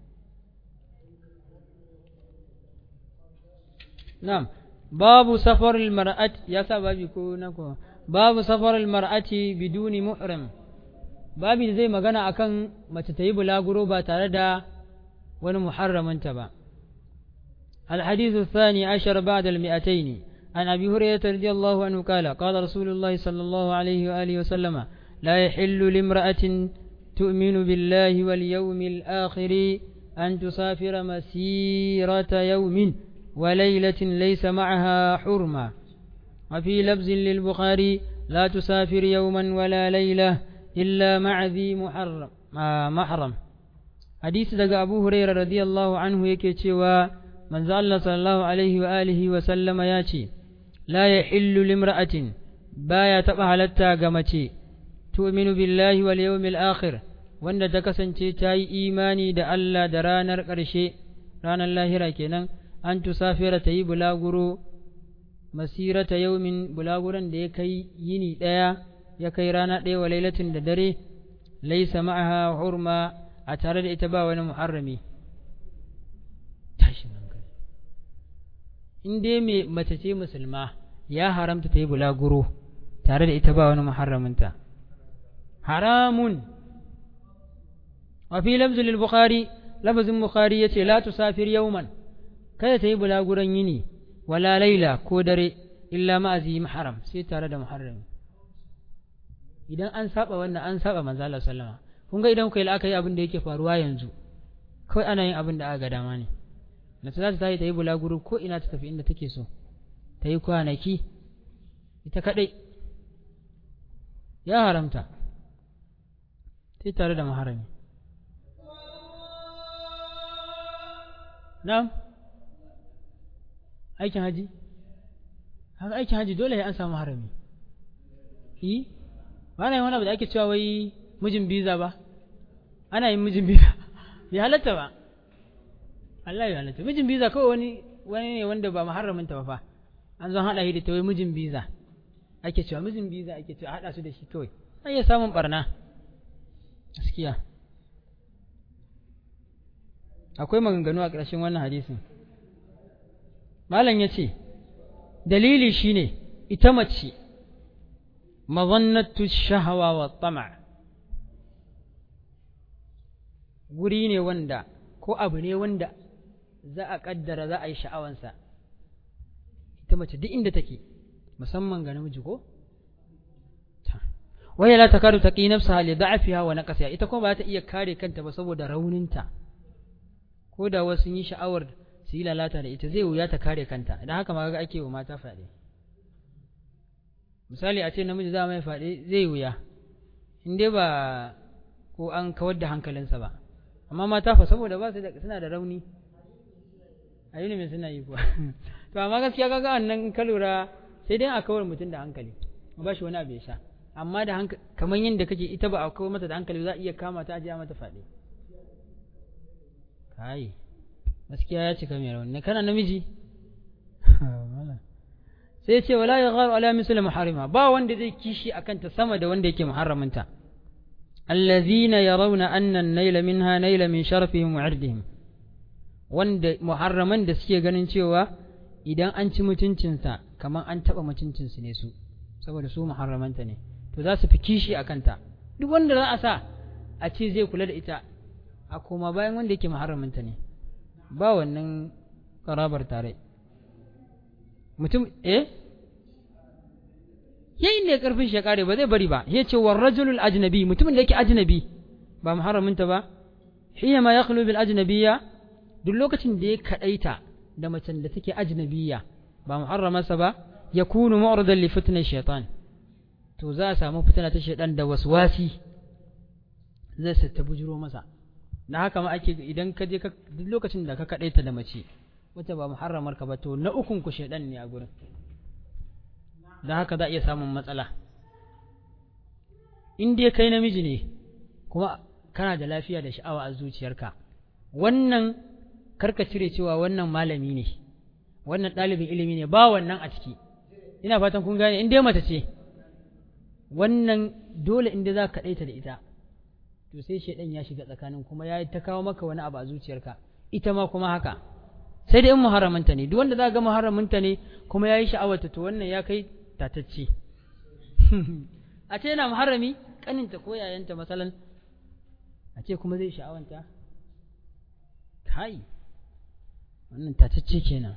na'am babu safar al-mar'at ya sa babi ko na ko babu safar al-mar'ati biduni muhrim babi da zai magana akan mace ta yi bulaguro ba tare da wani muharramanta ba الحديث الثاني عشر بعد المئتين عن أبي هريرة رضي الله عنه قال قال رسول الله صلى الله عليه وآله وسلم لا يحل لامرأة تؤمن بالله واليوم الآخر أن تسافر مسيرة يوم وليلة ليس معها حرمة وفي لفظ للبخاري لا تسافر يوما ولا ليلة إلا مع ذي محرم آه محرم hadisi daga Abu Hurairah radiyallahu anhu yake cewa manzo Allah sallallahu alaihi wa alihi wa sallama ya ce la yahillu limra'atin baya taba halatta ga mace tu'minu billahi wal yawmil akhir wanda ta kasance ta yi imani da Allah da ranar ƙarshe ranar lahira kenan an tusafira ta yi bulaguro masirata yaumin bulaguran da ya kai yini ɗaya ya kai rana ɗaya wa lailatin da dare laisa ma'aha hurma a tare da ita ba wani muharrami tashin hankali in dai mai mace ce musulma ya haramta ta yi bulaguro tare da ita ba wani muharraminta haramun wa fi lafzul al-bukhari lafazin bukhari yace la tusafir yawman kada ta yi bulaguran yini wala laila ko dare illa ma'azi muharram sai tare da muharrami idan an saba wannan an saba manzo Allah sallama kun ga idan kai aka yi abin da yake faruwa yanzu kawai ana yin abin da aka ga dama ne mace za ta yi ta yi bulaguro ko ina ta tafi inda take so ta yi kwanaki ita kadai ya haramta sai tare da muharrami na'am aikin haji haka aikin haji dole ya an samu harami yi ba na yin wani abu da ake cewa wai mijin biza ba ana yin mijin biza bai halatta ba Allah ya halatta mijin biza kawai wani wani ne wanda ba muharraminta ba fa an zo haɗa shi da ta wai mijin biza ake cewa mijin biza ake cewa haɗa su da shi kawai an iya samun barna gaskiya akwai maganganu a ƙarshen wannan hadisin malam ya ce dalili shine ita mace mazannatu shahawa wa tama guri ne wanda ko abu ne wanda za a kaddara za a yi sha'awansa ita mace duk inda take musamman ga namiji ko waya la takadu taqi nafsaha li da'fiha wa naqsiha ita kuma ba ta iya kare kanta ba saboda rauninta ko da wasu yi sha'awar su yi lalata da ita zai wuya ta kare kanta idan haka ma ga ake wa mata faɗe misali a ce namiji za mai faɗe zai wuya in dai ba ko an kawar da hankalinsa ba amma mata fa saboda ba su da suna da rauni a yi ne suna yi kuwa to amma gaskiya kaga wannan in ka lura sai dai a kawar mutum da hankali ba shi wani abu ya sha amma da hankali kamar yadda kake ita ba a kawar mata da hankali za a iya kama ta ajiya mata faɗe kai gaskiya ya cika mai rauni kana namiji sai ce wala yagharu ala misli muharrima ba wanda zai kishi akan ta sama da wanda yake muharraminta allazina yarawna anna an-nayla minha nayla min sharafihim wa 'irdihim wanda muharraman da suke ganin cewa idan an ci mutuncinsa kamar an taba mutuncinsu ne su saboda su muharramanta ne to za su fi kishi akan ta duk wanda za a sa a ce zai kula da ita a koma bayan wanda yake muharraminta ne ba wannan karabar tare mutum eh yayin da karfin shi ya kare ba zai bari ba ya ce war rajulul ajnabi mutumin da yake ajnabi ba muharraminta ba hiya ma yakhlu bil ajnabiyya duk lokacin da ya kadaita da macen da take ajnabiyya ba muharramarsa ba yakunu mu'radan li fitnati shaytan to za a samu fitina ta shaytan da waswasi zai sa ta bujuro masa na haka ma ake idan ka je duk lokacin da ka kadaita da mace wacce ba muharramar ka ba to na ukun ku shedan ne a gurin dan haka za a iya samun matsala in dai kai namiji ne kuma kana da lafiya da sha'awa a zuciyarka wannan karka cire cewa wannan malami ne wannan ɗalibin ilimi ne ba wannan a ciki ina fatan kun gane in dai mace ce wannan dole inda za ka kadaita da ita to sai shedan ya shiga tsakanin kuma ya ta kawo maka wani abu a zuciyarka ita ma kuma haka sai dai in muharramanta ne duk wanda za ga muharramanta ne kuma ya yi sha'awarta to wannan ya kai tatacce a ce yana muharrami kaninta ko yayanta masalan a ce kuma zai sha'awanta kai wannan tatacce kenan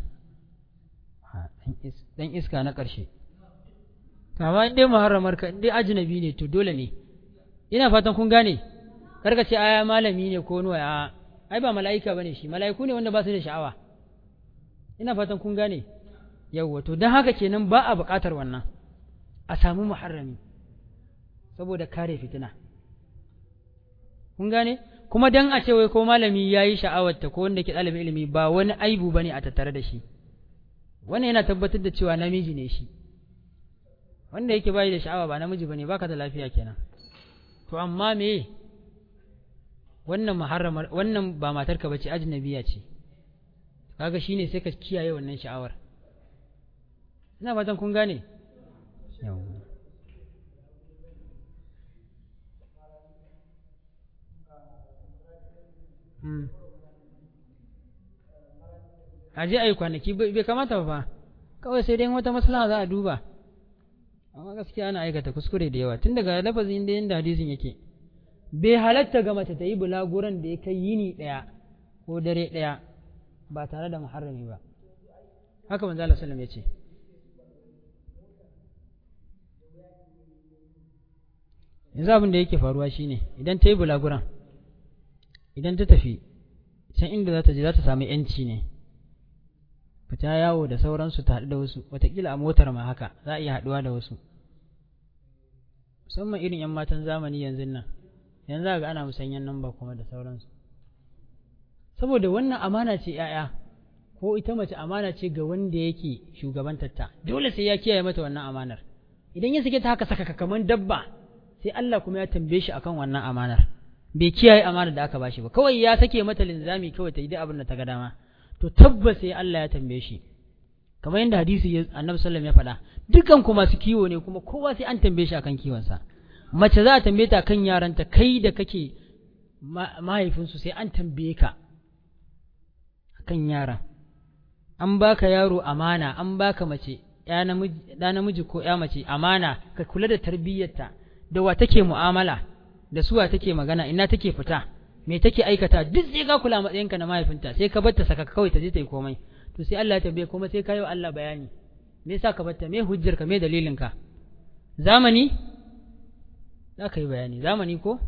dan iska na ƙarshe amma in dai muharramar ka in dai ajnabi ne to dole ne ina fatan kun gane karka ce aya malami ne ko nuwa a ai ba mala'ika bane shi mala'iku ne wanda ba su da sha'awa ina fatan kun gane yawwa to dan haka kenan ba a buƙatar wannan a samu muharrami saboda kare fitina kun gane kuma dan a ce wai ko malami yayi sha'awarta ko wanda ke ɗalibin ilimi ba wani aibu bane a tattare da shi, wannan yana tabbatar da cewa namiji ne shi, wanda yake bayi da sha'awa ba namiji bane, baka da lafiya kenan. To amma me wannan muharramar, wannan ba matarka bace, ajnabiya ce, kaga shine sai ka kiyaye wannan sha'awar. Ina fatan kun gane. Hmm. Aje ayi kwanaki bai kamata ba, kawai sai dai wata maslaha za a duba, amma gaskiya ana aikata kuskure da yawa tun daga lafazin da yanda hadisin yake. Bai halatta ga mace ta yi bulaguran da ya kai yini ɗaya ko dare ɗaya ba tare da muharrami ba, haka manzo Allah sallallahu alaihi wasallam ya ce. Yanzu abin da yake faruwa shine idan ta yi bulaguran, idan ta tafi can inda za ta je za ta samu yanci ne, fita yawo da sauransu ta haɗu da wasu, watakila a motar ma haka za a iya haɗuwa da wasu, musamman irin 'yan matan zamani yanzu nan, yanzu ga ana musanyen namba kuma da sauransu, saboda wannan amana ce 'ya'ya, ko ita mace amana ce ga wanda yake shugabantarta, dole sai ya kiyaye mata wannan amanar. Idan ya sake ta haka saka kaman dabba, sai Allah kuma ya tambaye shi akan wannan amanar, bai kiyaye amanar da aka bashi ba, kawai ya sake mata linzami kawai ta yi duk abin da ta ga dama, to tabbas sai Allah ya tambaye shi. Kamar yadda hadisi Annabi sallallahu alaihi wasallam ya faɗa, dukan ku masu kiwo ne kuma kowa sai an tambaye shi akan kiwonsa. Mace za a tambaye ta kan yaranta, kai da kake mahaifinsu sai an tambaye ka kan yaran. An baka yaro amana, an baka mace ya namiji, da namiji ko ya mace amana, ka kula da tarbiyyarta, da wa take mu'amala, da suwa take magana, ina take fita, me take aikata, duk sai ka kula matsayinka na mahaifinta, sai ka barta saka kawai ta je ta yi komai. To sai Allah ya tambaye kuma sai ka yi wa Allah bayani, me yasa ka barta, me hujjarka, me dalilinka. Zamani za ka yi bayani, zamani ko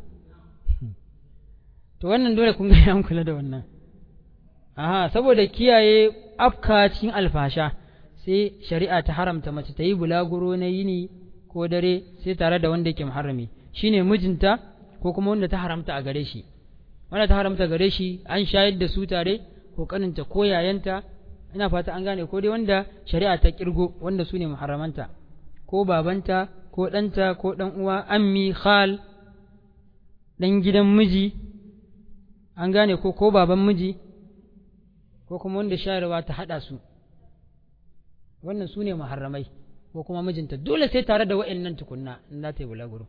to wannan dole kun ga an kula da wannan. Aha, saboda kiyaye afka cikin alfasha sai shari'a ta haramta mace ta yi bulaguro na yini ko dare sai tare da wanda yake muharrami, shine mijinta ko kuma wanda ta haramta a gare shi. Wanda ta haramta gare shi an shayar da su tare, ko kaninta ko yayanta, ina fata an gane, ko dai wanda shari'a ta kirgo wanda su ne muharramanta, ko babanta ko ɗanta ko ɗan uwa, ammi, khal, ɗan gidan miji, an gane, ko ko baban miji, ko kuma wanda shayarwa ta haɗa su, wannan su ne muharramai, ko kuma mijinta, dole sai tare da wa'annan tukunna in za ta yi bulaguro.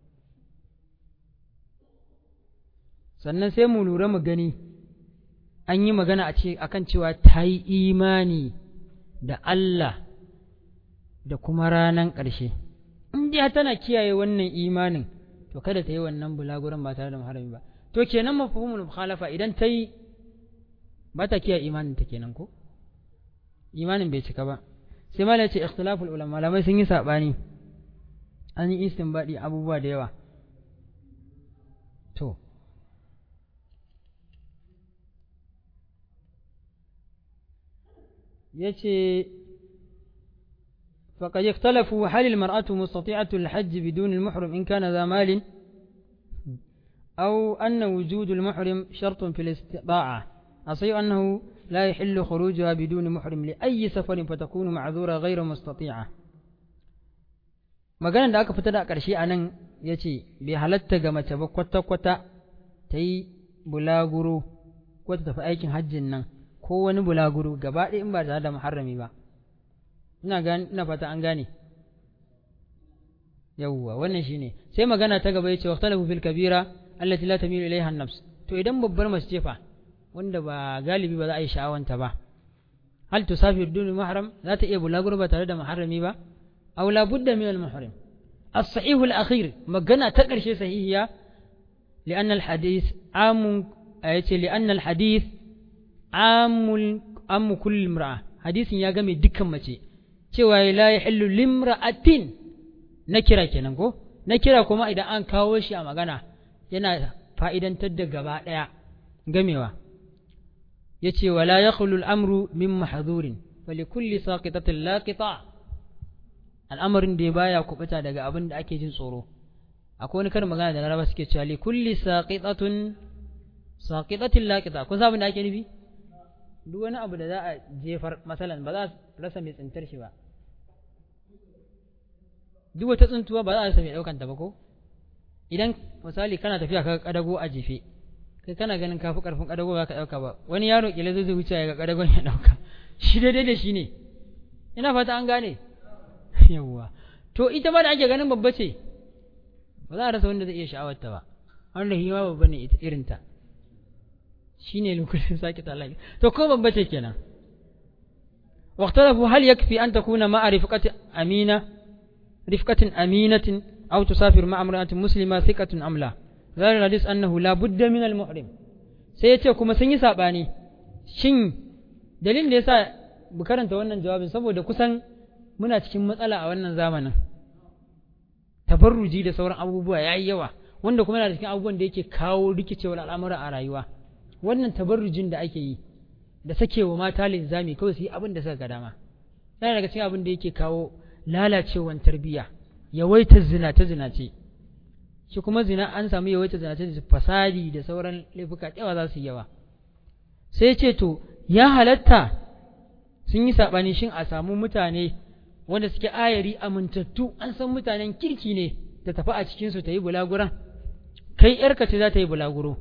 Sannan sai mu lura mu gani, an yi magana a ce akan cewa ta yi imani da Allah da kuma ranan ƙarshe. In dai tana kiyaye wannan imanin, to kada ta yi wannan bulaguran ba tare da muharrami ba. To kenan mafhumul mukhalafa, idan ta yi ba ta kiyaye imanin ta kenan ko? Imanin bai cika ba. Sai malai ce ikhtilaful ulama, malamai sun yi sabani, an yi istinbadi abubuwa da yawa. To yace فقد اختلفوا هل المرأة مستطيعة الحج بدون المحرم إن كان ذا مال، أو أن وجود المحرم شرط في الاستطاعة. أصيب أنه لا يحل خروجها بدون محرم لأي سفر فتكون معذورة غير مستطيعة. maganan da aka fita da ƙarshe a nan ya ce bai halatta ga mace ba kwata-kwata ta yi bulaguro ko ta tafi aikin hajjin nan ko wani bulaguro gaba ɗaya in ba tare da muharrami ba. Ina gani, ina fata an gane. Yawwa, wannan shine. Sai magana ta gaba yace waqtalahu fil kabira allati la tamilu ilayha an-nafs. To idan babbar mace ce fa wanda ba galibi ba za a yi sha'awanta ba, hal tusafir dun mahram, za ta iya bulaguro ba tare da muharrami ba, aw la budda min al-muhrim. as-sahih al-akhir, magana ta karshe sahihiya, لأن الحديث عام ayace لأن الحديث عام عام كل امرأة. hadisin ya game dukkan mace, cewa la yahillu limra'atin, na kira kenan ko, na kira kuma idan an kawo shi a magana yana fa'idantar da gaba ɗaya gamewa. Yace wala yakhlu al-amru min mahdhurin falikulli saqitatin laqita, al'amarin da baya kubuta daga abin da ake jin tsoro. Akwai wani karin magana da Laraba suke cewa li kulli saqitatun saqidatil laqita ko sabon da ake nufi duk wani abu da za a jefar masalan ba za a rasa mai tsintar shi ba duk wata tsuntuwa ba za a rasa mai daukan ta ba ko idan misali kana tafiya ka kadago a jefe kai kana ganin kafi karfin kadago ba ka dauka ba wani yaro kila zai wuce ya ga kadagon ya dauka shi daidai da shi ne ina fata an gane yawwa to ita ma da ake ganin babba ce ba za a rasa wanda zai iya sha'awar ta ba wanda hima babba ne irin ta shine lokacin sake talaki to ko babba ce kenan waqtalafu hal yakfi an takuna ma'a rifqati amina rifqatin aminatin aw tusafir ma'a imra'atin muslima thiqatun am la zahir hadis annahu la budda min al muhrim sai yace kuma sun yi sabani shin dalilin da yasa bu karanta wannan jawabin saboda kusan muna cikin matsala a wannan zamanin tabarruji da sauran abubuwa yayi yawa wanda kuma yana cikin abubuwan da yake kawo rikicewar al'amura a rayuwa wannan tabarrujin da ake yi da sakewa mata linzami kawai su yi abin da suka ga dama yana daga cikin abin da yake kawo lalacewar tarbiyya yawaita zina ta zina ce shi kuma zina an samu yawaita zina ta fasadi da sauran laifuka yawa za su yi yawa sai ce to ya halatta sun yi saɓani shin a samu mutane wanda suke ayari amintattu an san mutanen kirki ne ta tafi a cikinsu ta yi bulaguran kai ‘yarka ce za ta yi bulaguro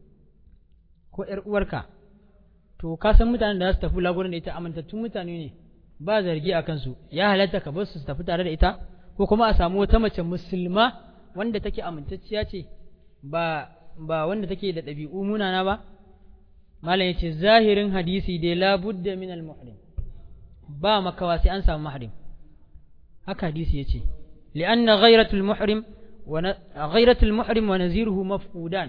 ko ‘yar uwarka to ka san mutanen da za su tafi bulaguran da ita amintattun mutane ne ba zargi a kansu ya halatta ka bar su su tafi tare da ita ko kuma a samu wata mace musulma wanda take amintacciya ce ba ba wanda take da ɗabi'u munana ba malam yace zahirin hadisi dai la budda min al muhrim ba makawa sai an samu mahrim haka hadisi yace li'anna ghayratul muhrim wa ghayratul muhrim wa naziruhu mafqudan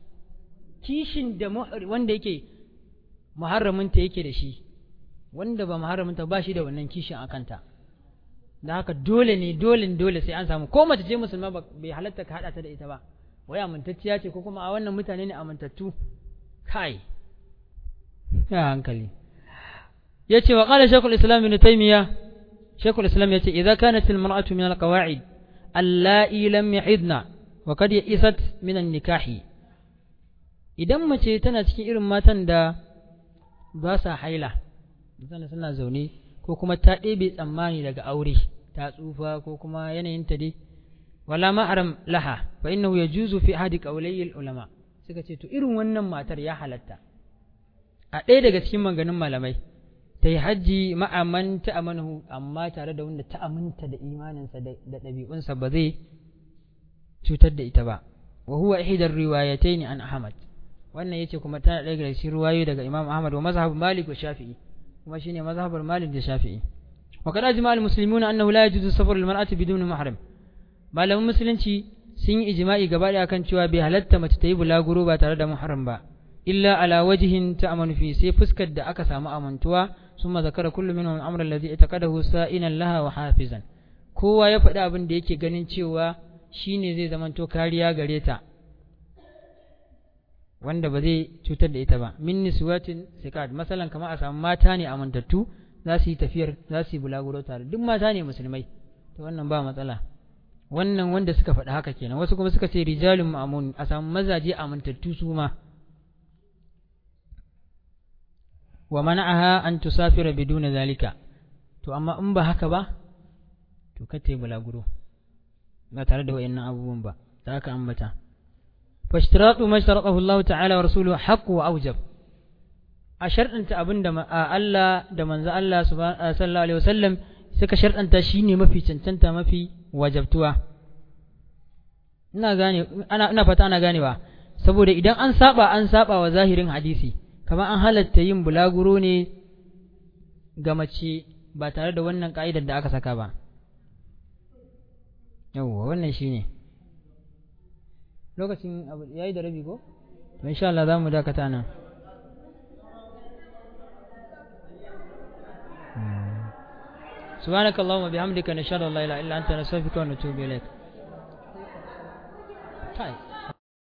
kishin da muhrim wanda yake muharramin ta yake da shi wanda ba muharramin ta ba shi da wannan kishin akanta da haka dole ne dole dole sai an samu ko mace ce musulma bai halatta ka hada ta da ita ba wai amintacciya ce ko kuma a wannan mutane ne amintattu kai ya hankali yace wa qala shaykhul islam ibn taymiya shaykhul islam yace idza kanat al mar'atu min al qawa'id allati lam yahidna wa kad ya'isat min an nikahi idan mace tana cikin irin matan da ba sa haila misali suna zaune ko kuma ta ɗebe tsammani daga aure ta tsufa ko kuma yanayin ta dai wala ma'aram laha fa innahu yajuzu fi ahadi qawlayil ulama suka ce to irin wannan matar ya halatta a ɗaya daga cikin maganganun malamai ta yi hajji ma'aman ta amanahu amma tare da wanda ta aminta da imaninsa da ɗabi'unsa ba zai cutar da ita ba wa huwa ihdar riwayatayn an ahmad wannan yace kuma tana ɗaya daga cikin riwayoyi daga imam ahmad wa mazhab malik wa shafi'i kuma shine mazhabar malik da shafi'i wa kada ajma al muslimuna annahu la yajuzu safar al mar'ati bidun mahram malaman musulunci sun yi ijma'i gaba da kan cewa bai halatta mace ta yi bulaguro ba tare da muharram ba illa ala wajhin ta'amanu fi sai fuskar da aka samu amantuwa summa zakara kullu minhum al-amr alladhi itaqadahu sa'inan laha wa hafizan kowa ya faɗi abin da yake ganin cewa shine zai zamanto kariya gare ta wanda ba zai cutar da ita ba min niswatin sikat masalan kamar a samu mata ne amintattu za su yi tafiyar za su yi bulaguro tare duk mata ne musulmai to wannan ba matsala wannan wanda suka faɗi haka kenan wasu kuma suka ce rijalun ma'amun a samu mazaje amintattu su ma wa mana'aha an tusafira biduna zalika to amma in ba haka ba to ka tayi bulaguro ba tare da wayannan abubuwan ba ta haka ambata fashtiratu ma sharatahu Allah ta'ala wa rasuluhu haqq wa awjab a sharɗanta abinda Allah da manzo Allah sallallahu alaihi wasallam suka sharɗanta shine mafi cancanta mafi wajabtuwa ina gane ana ina fata ana ganewa saboda idan an saba an saba wa zahirin hadisi kamar an halatta yin bulaguro ne ga mace ba tare da wannan ka'idar da aka saka ba yawwa wannan shine lokacin yayi da rabi ko to insha Allah zamu dakata nan سبحانك اللهم وبحمدك نشهد ان لا اله الا انت نستغفرك ونتوب اليك طيب